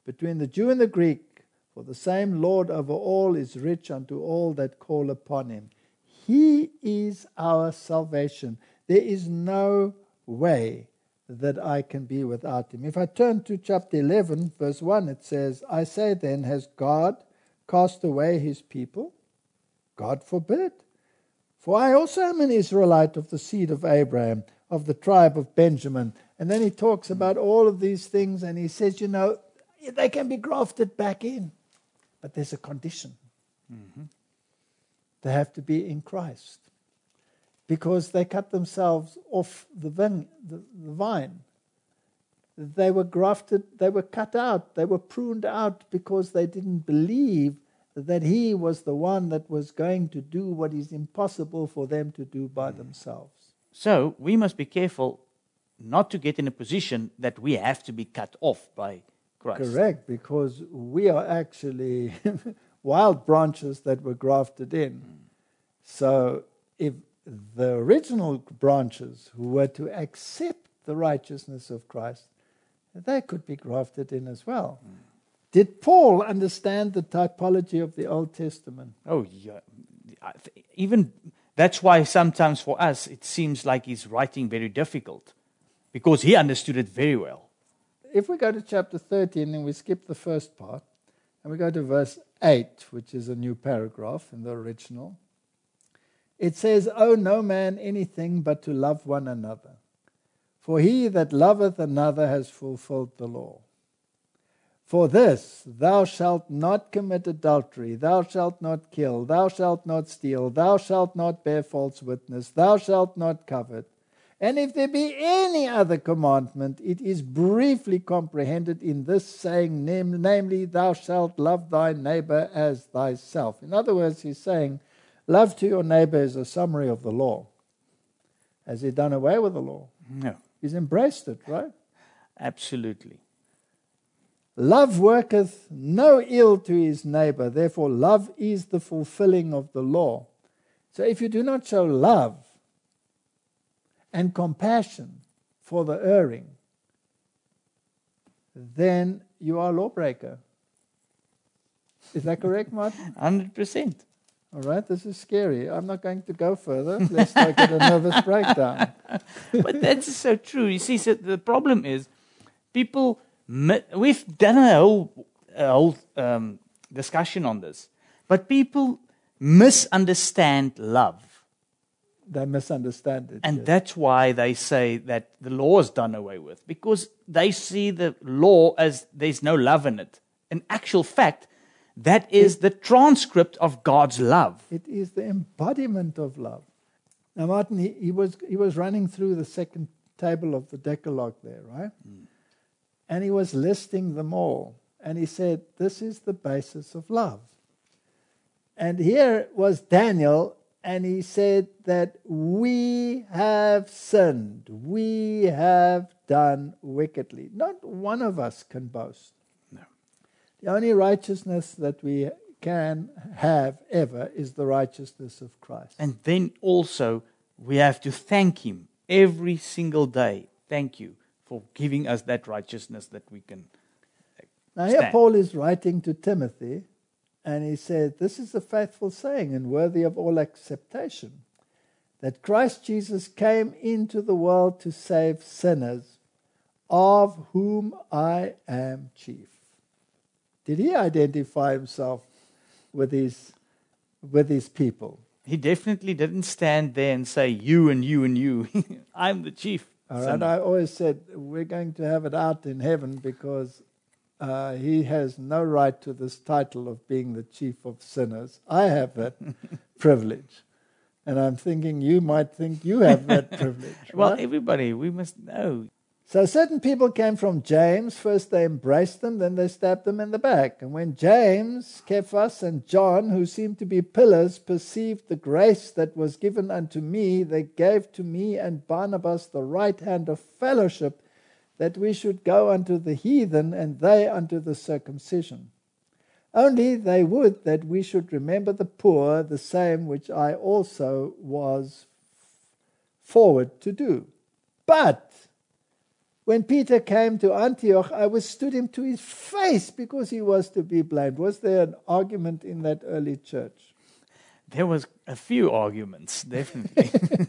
between the Jew and the Greek, for the same Lord over all is rich unto all that call upon him. He is our salvation. There is no way that I can be without him. If I turn to chapter 11, verse 1, it says, I say then, has God cast away his people? God forbid. For I also am an Israelite of the seed of Abraham, of the tribe of Benjamin. And then he talks about all of these things, and he says, they can be grafted back in. But there's a condition. Mm-hmm. They have to be in Christ. Because they cut themselves off the vine. They were grafted, they were cut out, they were pruned out because they didn't believe that he was the one that was going to do what is impossible for them to do by themselves. So we must be careful not to get in a position that we have to be cut off by Christ. Correct, because we are actually wild branches that were grafted in. So if the original branches who were to accept the righteousness of Christ, they could be grafted in as well. Did Paul understand the typology of the Old Testament? Oh, yeah. Even that's why sometimes for us it seems like he's writing very difficult, because he understood it very well. If we go to chapter 13 and we skip the first part, and we go to verse 8, which is a new paragraph in the original, it says, owe no man anything but to love one another. For he that loveth another has fulfilled the law. For this, thou shalt not commit adultery, thou shalt not kill, thou shalt not steal, thou shalt not bear false witness, thou shalt not covet. And if there be any other commandment, it is briefly comprehended in this saying, namely, thou shalt love thy neighbor as thyself. In other words, he's saying, love to your neighbor is a summary of the law. Has he done away with the law? No. He's embraced it, right? Absolutely. Love worketh no ill to his neighbor. Therefore, love is the fulfilling of the law. So if you do not show love and compassion for the erring, then you are a lawbreaker. Is that correct, Martin? 100%. All right, this is scary. I'm not going to go further. Let's make it a nervous breakdown. But that's so true. You see, so the problem is people, we've done a whole discussion on this, but people misunderstand love. They misunderstand it. And yes. that's why they say that the law is done away with, because they see the law as there's no love in it. In actual fact, that is the transcript of God's love. It is the embodiment of love. Now, Martin, he was running through the second table of the Decalogue there, right? Mm. And he was listing them all. And he said, this is the basis of love. And here was Daniel, and he said that we have sinned. We have done wickedly. Not one of us can boast. The only righteousness that we can have ever is the righteousness of Christ. And then also we have to thank him every single day. Thank you for giving us that righteousness that we can Now here Paul is writing to Timothy, and he said, this is a faithful saying and worthy of all acceptation, that Christ Jesus came into the world to save sinners, of whom I am chief. Did he identify himself with his people? He definitely didn't stand there and say, you and you and you. I'm the chief. All right, I always said, we're going to have it out in heaven because he has no right to this title of being the chief of sinners. I have that privilege. And I'm thinking you might think you have that privilege. Well, right? everybody, we must know. So certain people came from James. First they embraced them, then they stabbed them in the back. And when James, Cephas, and John, who seemed to be pillars, perceived the grace that was given unto me, they gave to me and Barnabas the right hand of fellowship, that we should go unto the heathen, and they unto the circumcision. Only they would that we should remember the poor, the same which I also was forward to do. But When Peter came to Antioch, I withstood him to his face because he was to be blamed. Was there an argument in that early church? There was a few arguments, definitely.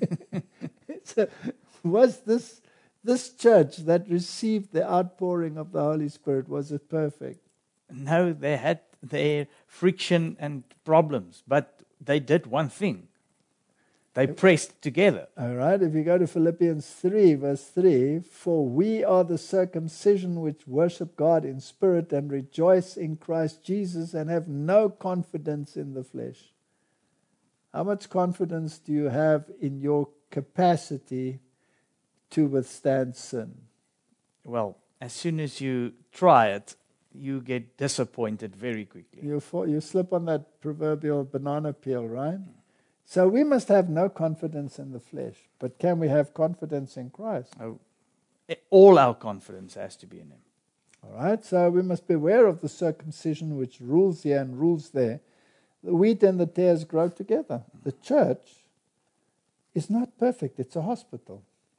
So was this church that received the outpouring of the Holy Spirit, was it perfect? No, they had their friction and problems, but they did one thing. They pressed together. All right, if you go to Philippians 3, verse 3, for we are the circumcision which worship God in spirit and rejoice in Christ Jesus and have no confidence in the flesh. How much confidence do you have in your capacity to withstand sin? Well, as soon as you try it, you get disappointed very quickly. You slip on that proverbial banana peel, right? So we must have no confidence in the flesh, but can we have confidence in Christ? Oh, all our confidence has to be in Him. All right, so we must beware of the circumcision which rules here and rules there. The wheat and the tares grow together. The church is not perfect, it's a hospital.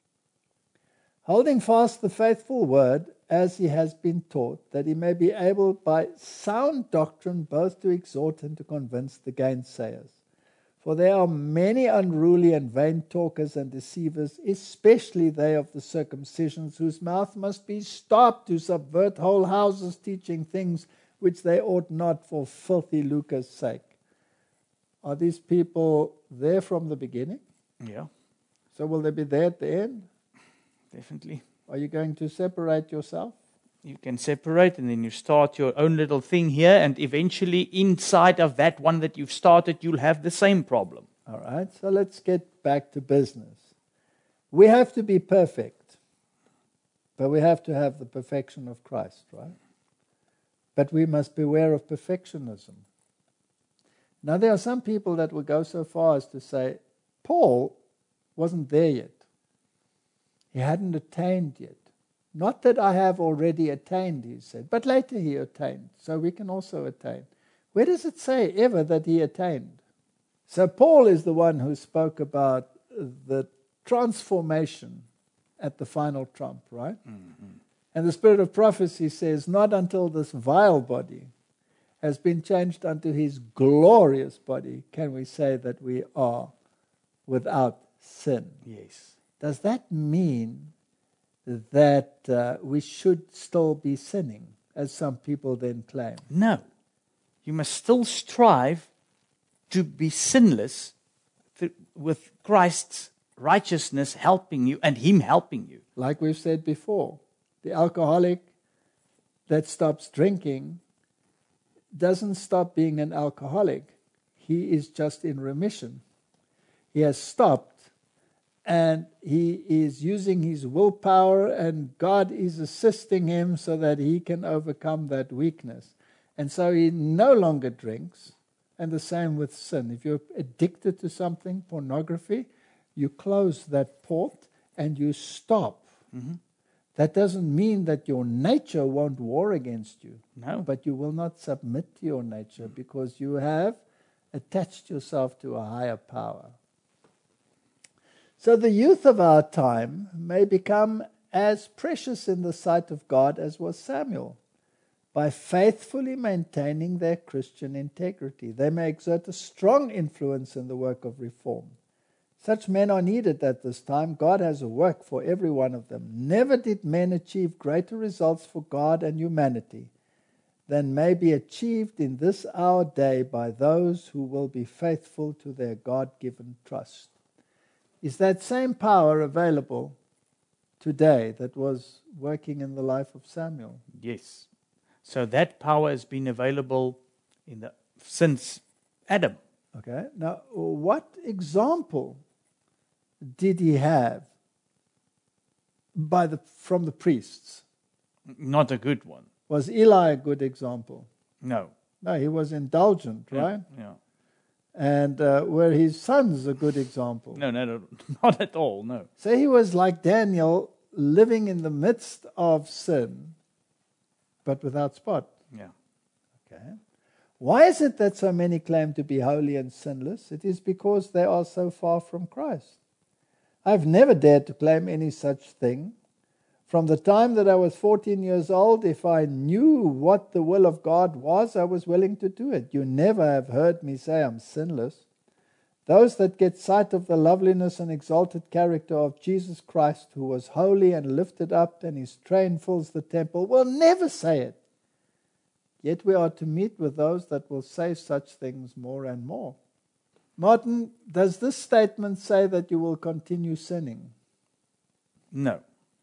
Holding fast the faithful word as he has been taught, that he may be able by sound doctrine both to exhort and to convince the gainsayers. For there are many unruly and vain talkers and deceivers, especially they of the circumcisions, whose mouth must be stopped, to subvert whole houses, teaching things which they ought not for filthy lucre's sake. Are these people there from the beginning? Yeah, So will they be there at the end? definitely. Are you going to separate yourself? You can separate and then you start your own little thing here, and eventually inside of that one that you've started, you'll have the same problem. All right, so let's get back to business. We have to be perfect, but we have to have the perfection of Christ, right? But we must beware of perfectionism. Now, there are some people that will go so far as to say, Paul wasn't there yet. He hadn't attained yet. Not that I have already attained, he said, but later he attained, so we can also attain. Where does it say ever that he attained? So Paul is the one who spoke about the transformation at the final trump, right? Mm-hmm. And the spirit of prophecy says, not until this vile body has been changed unto his glorious body can we say that we are without sin. Yes. Does that mean that we should still be sinning, as some people then claim? No. You must still strive to be sinless with Christ's righteousness helping you and Him helping you. Like we've said before, the alcoholic that stops drinking doesn't stop being an alcoholic. He is just in remission. He has stopped, and he is using his willpower, and God is assisting him so that he can overcome that weakness. And so he no longer drinks, and the same with sin. If you're addicted to something, pornography, you close that port and you stop. Mm-hmm. That doesn't mean that your nature won't war against you. No. But you will not submit to your nature because you have attached yourself to a higher power. So the youth of our time may become as precious in the sight of God as was Samuel. By faithfully maintaining their Christian integrity, they may exert a strong influence in the work of reform. Such men are needed at this time. God has a work for every one of them. Never did men achieve greater results for God and humanity than may be achieved in this our day by those who will be faithful to their God-given trust. Is that same power available today that was working in the life of Samuel? Yes. So that power has been available since Adam. Okay. Now, what example did he have from the priests? Not a good one. Was Eli a good example? No. No, he was indulgent, right? Yeah. And were his sons a good example? No, not at all, no. So he was like Daniel, living in the midst of sin, but without spot. Yeah. Okay. Why is it that so many claim to be holy and sinless? It is because they are so far from Christ. I've never dared to claim any such thing From the time that I was 14 years old, if I knew what the will of God was, I was willing to do it. You never have heard me say I'm sinless. Those that get sight of the loveliness and exalted character of Jesus Christ, who was holy and lifted up, and his train fills the temple, will never say it. Yet we are to meet with those that will say such things more and more. Martin, does this statement say that you will continue sinning? No.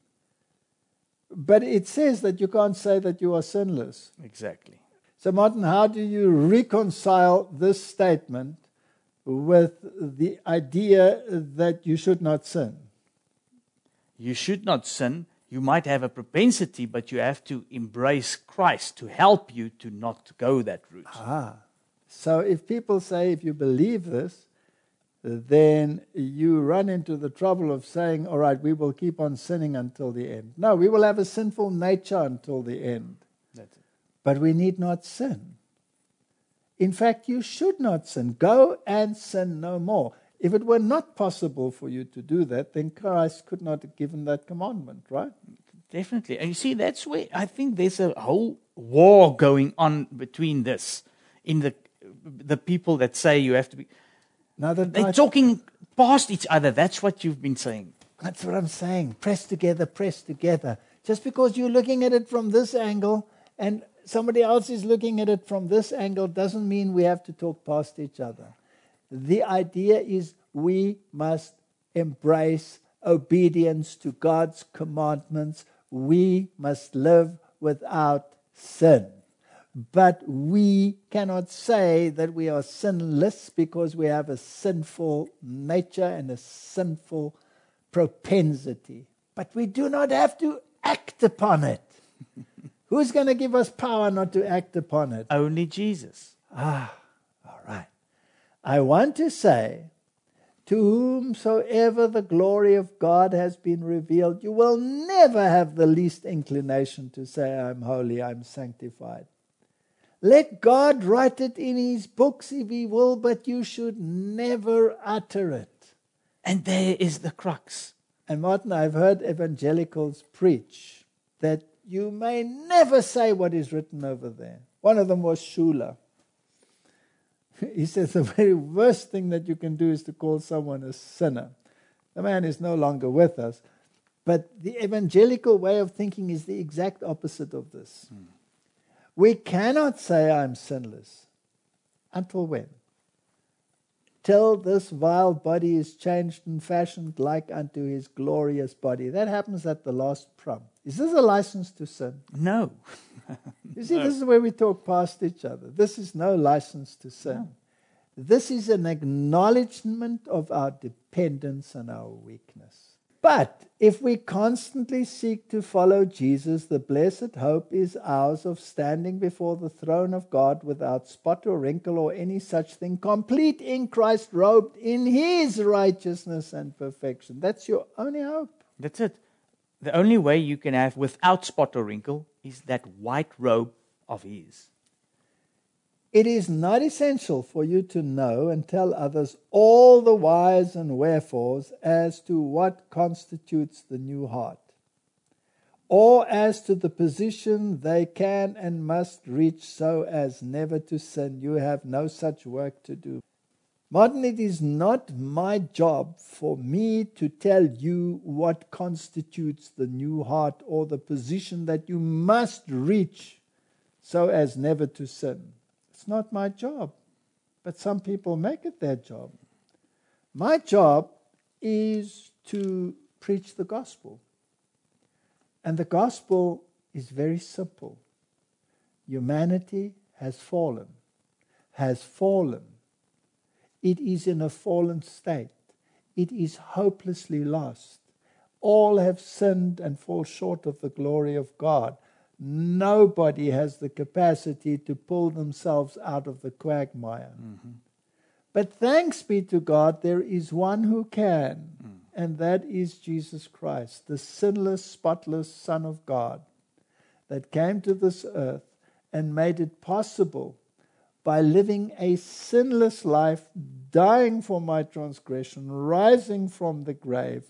But it says that you can't say that you are sinless. Exactly. So Martin, how do you reconcile this statement with the idea that you should not sin? You should not sin. You might have a propensity, but you have to embrace Christ to help you to not go that route. So if people say, if you believe this, then you run into the trouble of saying, all right, we will keep on sinning until the end. No, we will have a sinful nature until the end. That's it. But we need not sin. In fact, you should not sin. Go and sin no more. If it were not possible for you to do that, then Christ could not have given that commandment, right? Definitely. And you see, that's where I think there's a whole war going on between this. In the people that say you have to be... They're talking past each other. That's what you've been saying. That's what I'm saying. Press together, press together. Just because you're looking at it from this angle and somebody else is looking at it from this angle doesn't mean we have to talk past each other. The idea is we must embrace obedience to God's commandments. We must live without sin. But we cannot say that we are sinless because we have a sinful nature and a sinful propensity. But we do not have to act upon it. Who's going to give us power not to act upon it? Only Jesus. All right. I want to say, to whomsoever the glory of God has been revealed, you will never have the least inclination to say, I'm holy, I'm sanctified. Let God write it in his books if he will, but you should never utter it. And there is the crux. And Martin, I've heard evangelicals preach that you may never say what is written over there. One of them was Schuller. He says the very worst thing that you can do is to call someone a sinner. The man is no longer with us. But the evangelical way of thinking is the exact opposite of this. We cannot say I'm sinless. Until when? Till this vile body is changed and fashioned like unto his glorious body. That happens at the last trump. Is this a license to sin? No. You see, this is where we talk past each other. This is no license to sin. No. This is an acknowledgement of our dependence and our weakness. But if we constantly seek to follow Jesus, the blessed hope is ours of standing before the throne of God without spot or wrinkle or any such thing, complete in Christ, robed in his righteousness and perfection. That's your only hope. That's it. The only way you can have without spot or wrinkle is that white robe of his. It is not essential for you to know and tell others all the whys and wherefores as to what constitutes the new heart, or as to the position they can and must reach so as never to sin. You have no such work to do. Martin, it is not my job for me to tell you what constitutes the new heart or the position that you must reach so as never to sin. It's not my job, but some people make it their job. My job is to preach the gospel. And the gospel is very simple. Humanity has fallen. It is in a fallen state. It is hopelessly lost. All have sinned and fall short of the glory of God. Nobody has the capacity to pull themselves out of the quagmire. Mm-hmm. But thanks be to God, there is one who can, and that is Jesus Christ, the sinless, spotless Son of God, that came to this earth and made it possible by living a sinless life, dying for my transgression, rising from the grave,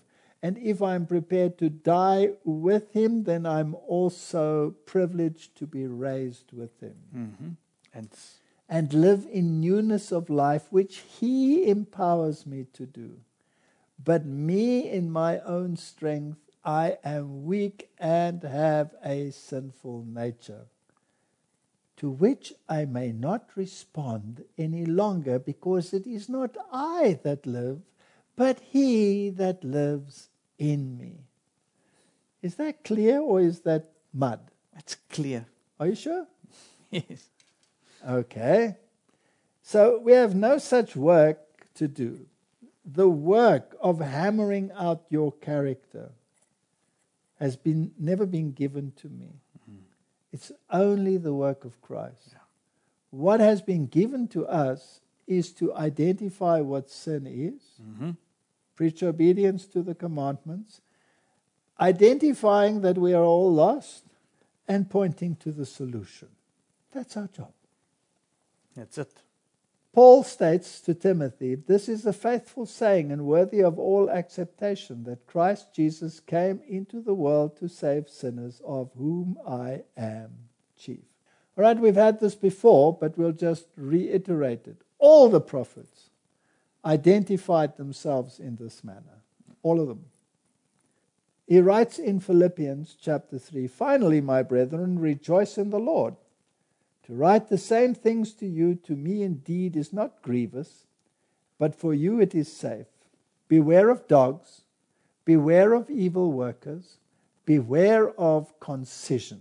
And if I'm prepared to die with him, then I'm also privileged to be raised with him. Mm-hmm. And live in newness of life, which he empowers me to do. But me in my own strength, I am weak and have a sinful nature, to which I may not respond any longer, because it is not I that live, but he that lives in me. Is that clear or is that mud? It's clear. Are you sure? Yes. Okay. So we have no such work to do. The work of hammering out your character has never been given to me. Mm-hmm. It's only the work of Christ. Yeah. What has been given to us is to identify what sin is, preach obedience to the commandments, identifying that we are all lost, and pointing to the solution. That's our job. That's it. Paul states to Timothy, "This is a faithful saying and worthy of all acceptation, that Christ Jesus came into the world to save sinners, of whom I am chief." All right, we've had this before, but we'll just reiterate it. All the prophets identified themselves in this manner. All of them. He writes in Philippians chapter 3, "Finally, my brethren, rejoice in the Lord. To write the same things to you, to me indeed, is not grievous, but for you it is safe. Beware of dogs, beware of evil workers, beware of concision."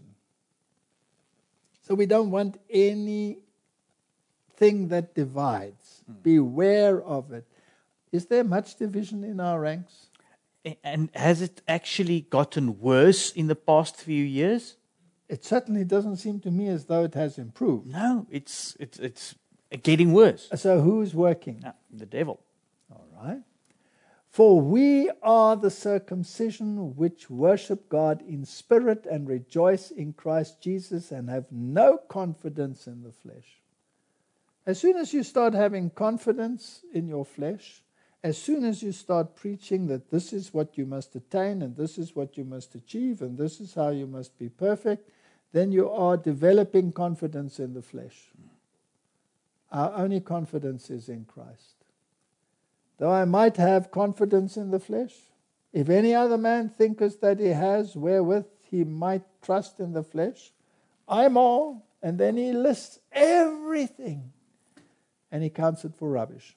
So we don't want anything that divides. Beware of it. Is there much division in our ranks? And has it actually gotten worse in the past few years? It certainly doesn't seem to me as though it has improved. No, it's getting worse. So who's working? The devil. All right. "For we are the circumcision which worship God in spirit and rejoice in Christ Jesus and have no confidence in the flesh." As soon as you start having confidence in your flesh, as soon as you start preaching that this is what you must attain and this is what you must achieve and this is how you must be perfect, then you are developing confidence in the flesh. Our only confidence is in Christ. Though I might have confidence in the flesh, if any other man thinketh that he has wherewith he might trust in the flesh, I more. And then he lists everything, and he counts it for rubbish.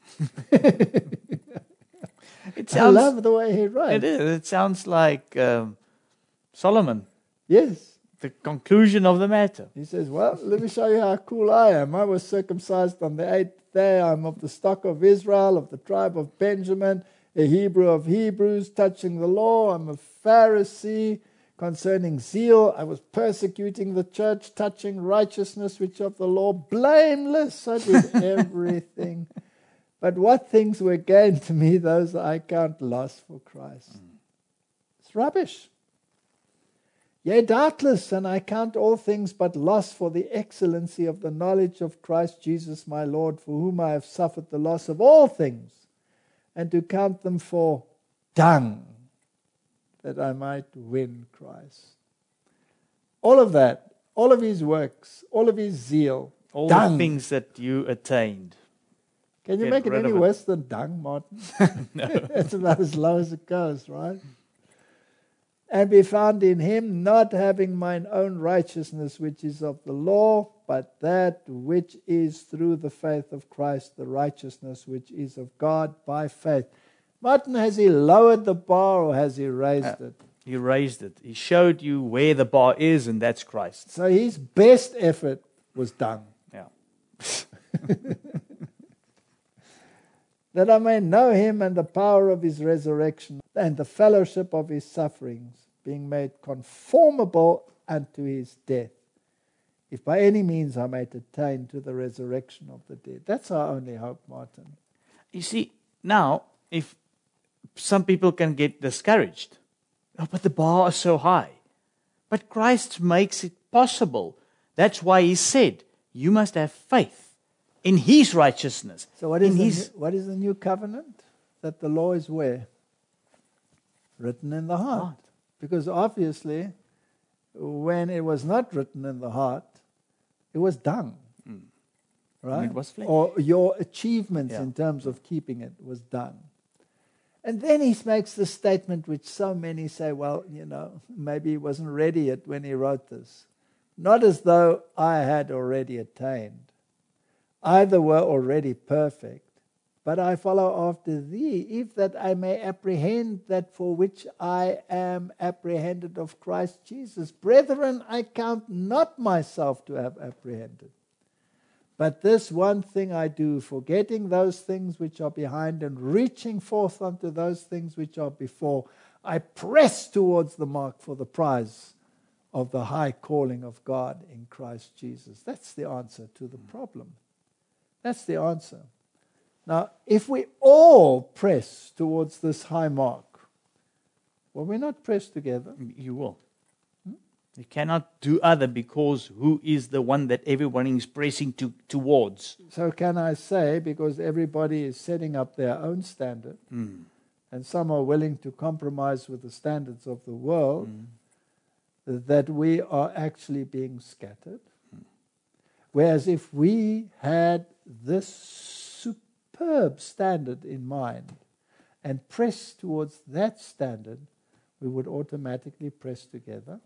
I love the way he writes. It is. It sounds like Solomon. Yes. The conclusion of the matter. He says, well, let me show you how cool I am. I was circumcised on the 8th day. I'm of the stock of Israel, of the tribe of Benjamin, a Hebrew of Hebrews, touching the law. I'm a Pharisee. Concerning zeal, I was persecuting the church, touching righteousness, which of the law, blameless. I did everything. But what things were gained to me, those I count loss for Christ. It's rubbish. Yea, doubtless, and I count all things but loss for the excellency of the knowledge of Christ Jesus my Lord, for whom I have suffered the loss of all things, and to count them for dung, that I might win Christ. All of that, all of his works, all of his zeal, all dung. The things that you attained. Can you make it any worse than dung, Martin? No. It's about as low as it goes, right? And be found in him, not having mine own righteousness, which is of the law, but that which is through the faith of Christ, the righteousness which is of God by faith. Martin, has he lowered the bar or has he raised it? He raised it. He showed you where the bar is, and that's Christ. So his best effort was dung. Yeah. That I may know him and the power of his resurrection and the fellowship of his sufferings, being made conformable unto his death, if by any means I may attain to the resurrection of the dead. That's our only hope, Martin. You see, now, if some people can get discouraged, oh, but the bar is so high. But Christ makes it possible. That's why he said, you must have faith in his righteousness. So what is the new covenant? That the law is where? Written in the heart. Because obviously, when it was not written in the heart, it was dung. Right? And it was flesh. Or your achievements Yeah. in terms of keeping it was dung. And then he makes the statement which so many say, well, maybe he wasn't ready yet when he wrote this. Not as though I had already attained. Either were already perfect, but I follow after thee, if that I may apprehend that for which I am apprehended of Christ Jesus. Brethren, I count not myself to have apprehended. But this one thing I do, forgetting those things which are behind and reaching forth unto those things which are before, I press towards the mark for the prize of the high calling of God in Christ Jesus. That's the answer to the problem. That's the answer. Now, if we all press towards this high mark, well, we're not pressed together. You will. You cannot do other, because who is the one that everyone is pressing towards? So can I say, because everybody is setting up their own standard, and some are willing to compromise with the standards of the world, that we are actually being scattered? Whereas if we had this superb standard in mind and pressed towards that standard, we would automatically press together.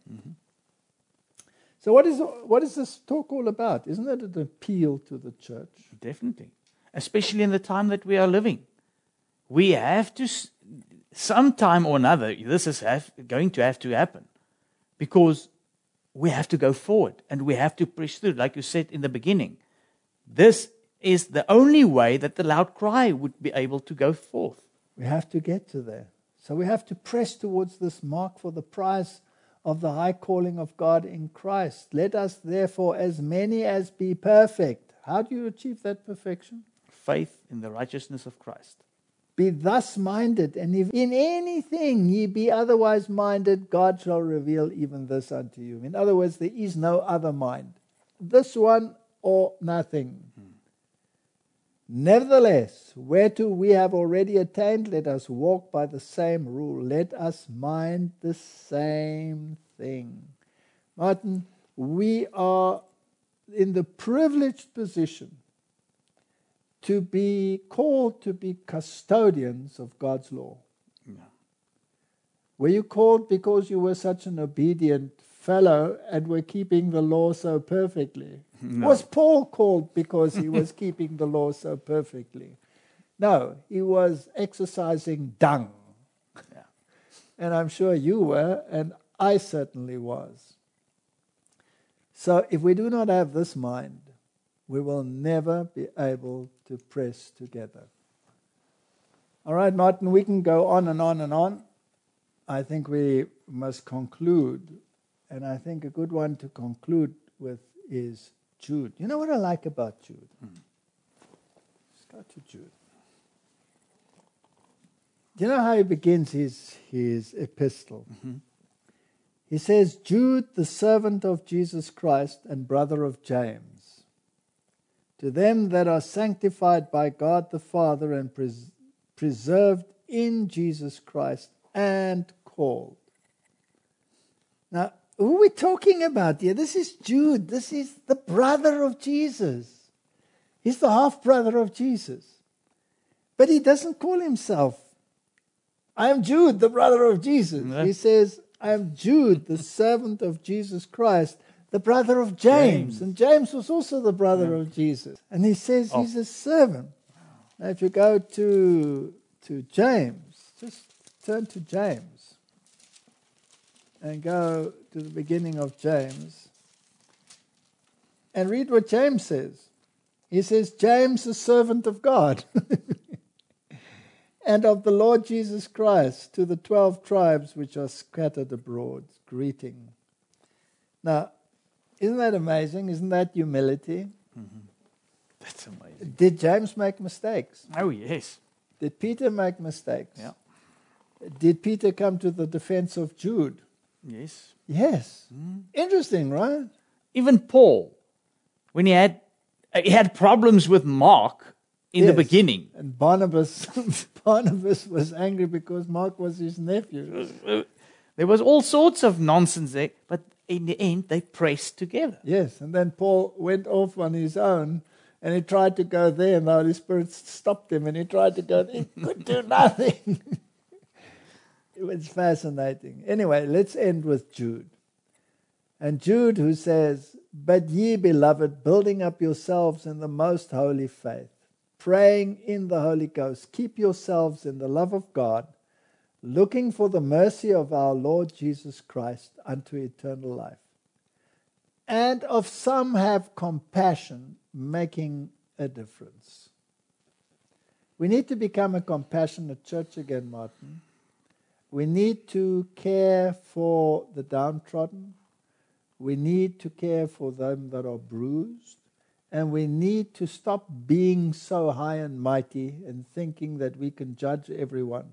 So what is this talk all about? Isn't it an appeal to the church? Definitely. Especially in the time that we are living. We have to, sometime or another, this is going to have to happen. Because we have to go forward and we have to push through. Like you said in the beginning, this is the only way that the loud cry would be able to go forth. We have to get to there. So we have to press towards this mark for the prize of the high calling of God in Christ. Let us therefore, as many as be perfect. How do you achieve that perfection? Faith in the righteousness of Christ. Be thus minded, and if in anything ye be otherwise minded, God shall reveal even this unto you. In other words, there is no other mind. This one or nothing. Nevertheless, whereto we have already attained, let us walk by the same rule. Let us mind the same thing. Martin, we are in the privileged position to be called to be custodians of God's law. Yeah. Were you called because you were such an obedient fellow and were keeping the law so perfectly? No. Was Paul called because he was keeping the law so perfectly? No, he was exercising dung. Yeah. And I'm sure you were, and I certainly was. So if we do not have this mind, we will never be able to press together. All right, Martin, we can go on and on and on. I think we must conclude, and I think a good one to conclude with is Jude. You know what I like about Jude? Let's go to Jude. Do you know how he begins his epistle? He says, Jude, the servant of Jesus Christ and brother of James, to them that are sanctified by God the Father and preserved in Jesus Christ and called. Now, who are we talking about here? This is Jude. This is the brother of Jesus. He's the half-brother of Jesus. But he doesn't call himself, I am Jude, the brother of Jesus. No. He says, I am Jude, the servant of Jesus Christ, the brother of James. And James was also the brother of Jesus. And he says he's a servant. Now, if you go to James, just turn to James and go to the beginning of James and read what James says. He says, James, a servant of God and of the Lord Jesus Christ, to the 12 tribes which are scattered abroad, greeting. Now, isn't that amazing? Isn't that humility? That's amazing. Did James make mistakes? Oh, yes. Did Peter make mistakes? Yeah. Did Peter come to the defense of Jude? Yes. Yes. Interesting, right? Even Paul, when he had problems with Mark, in the Yes. beginning. And Barnabas was angry because Mark was his nephew. There was all sorts of nonsense there, but in the end, they pressed together. Yes, and then Paul went off on his own, and he tried to go there, and the Holy Spirit stopped him, and he tried to go, he could do nothing. It was fascinating. Anyway, let's end with Jude. And Jude, who says, "But ye, beloved, building up yourselves in the most holy faith, praying in the Holy Ghost, keep yourselves in the love of God, looking for the mercy of our Lord Jesus Christ unto eternal life. And of some have compassion, making a difference." We need to become a compassionate church again, Martin. We need to care for the downtrodden. We need to care for them that are bruised. And we need to stop being so high and mighty and thinking that we can judge everyone.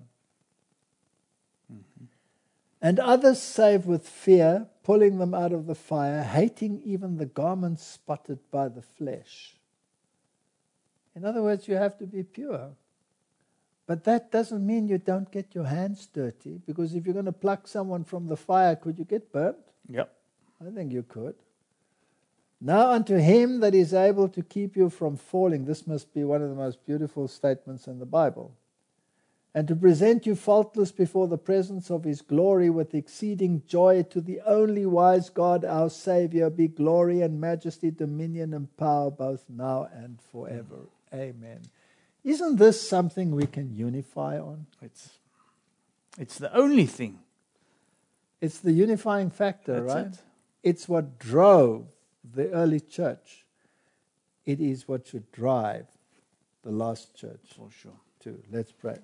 And others save with fear, pulling them out of the fire, hating even the garments spotted by the flesh. In other words, you have to be pure. But that doesn't mean you don't get your hands dirty, because if you're going to pluck someone from the fire, could you get burnt? Yep. I think you could. Now unto him that is able to keep you from falling. This must be one of the most beautiful statements in the Bible. And to present you faultless before the presence of his glory with exceeding joy, to the only wise God our Saviour be glory and majesty, dominion and power both now and forever. Amen. Isn't this something we can unify on? It's the only thing. It's the unifying factor, That's right? it. It's what drove the early church. It is what should drive the last church For sure. too. Let's pray.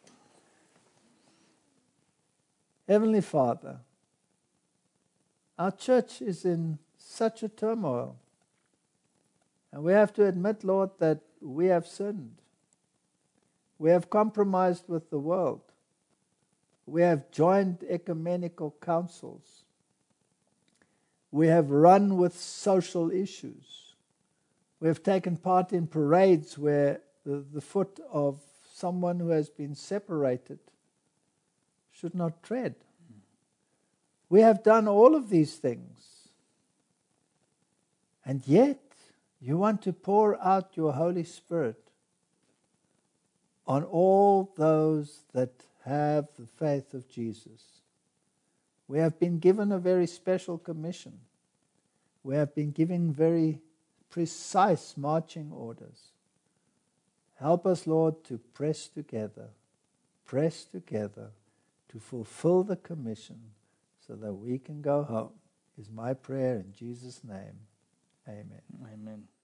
Heavenly Father, our church is in such a turmoil. And we have to admit, Lord, that we have sinned. We have compromised with the world. We have joined ecumenical councils. We have run with social issues. We have taken part in parades where the foot of someone who has been separated should not tread. We have done all of these things. And yet, you want to pour out your Holy Spirit on all those that have the faith of Jesus. We have been given a very special commission. We have been given very precise marching orders. Help us, Lord, to press together to fulfill the commission so that we can go home, is my prayer in Jesus' name. Amen. Amen.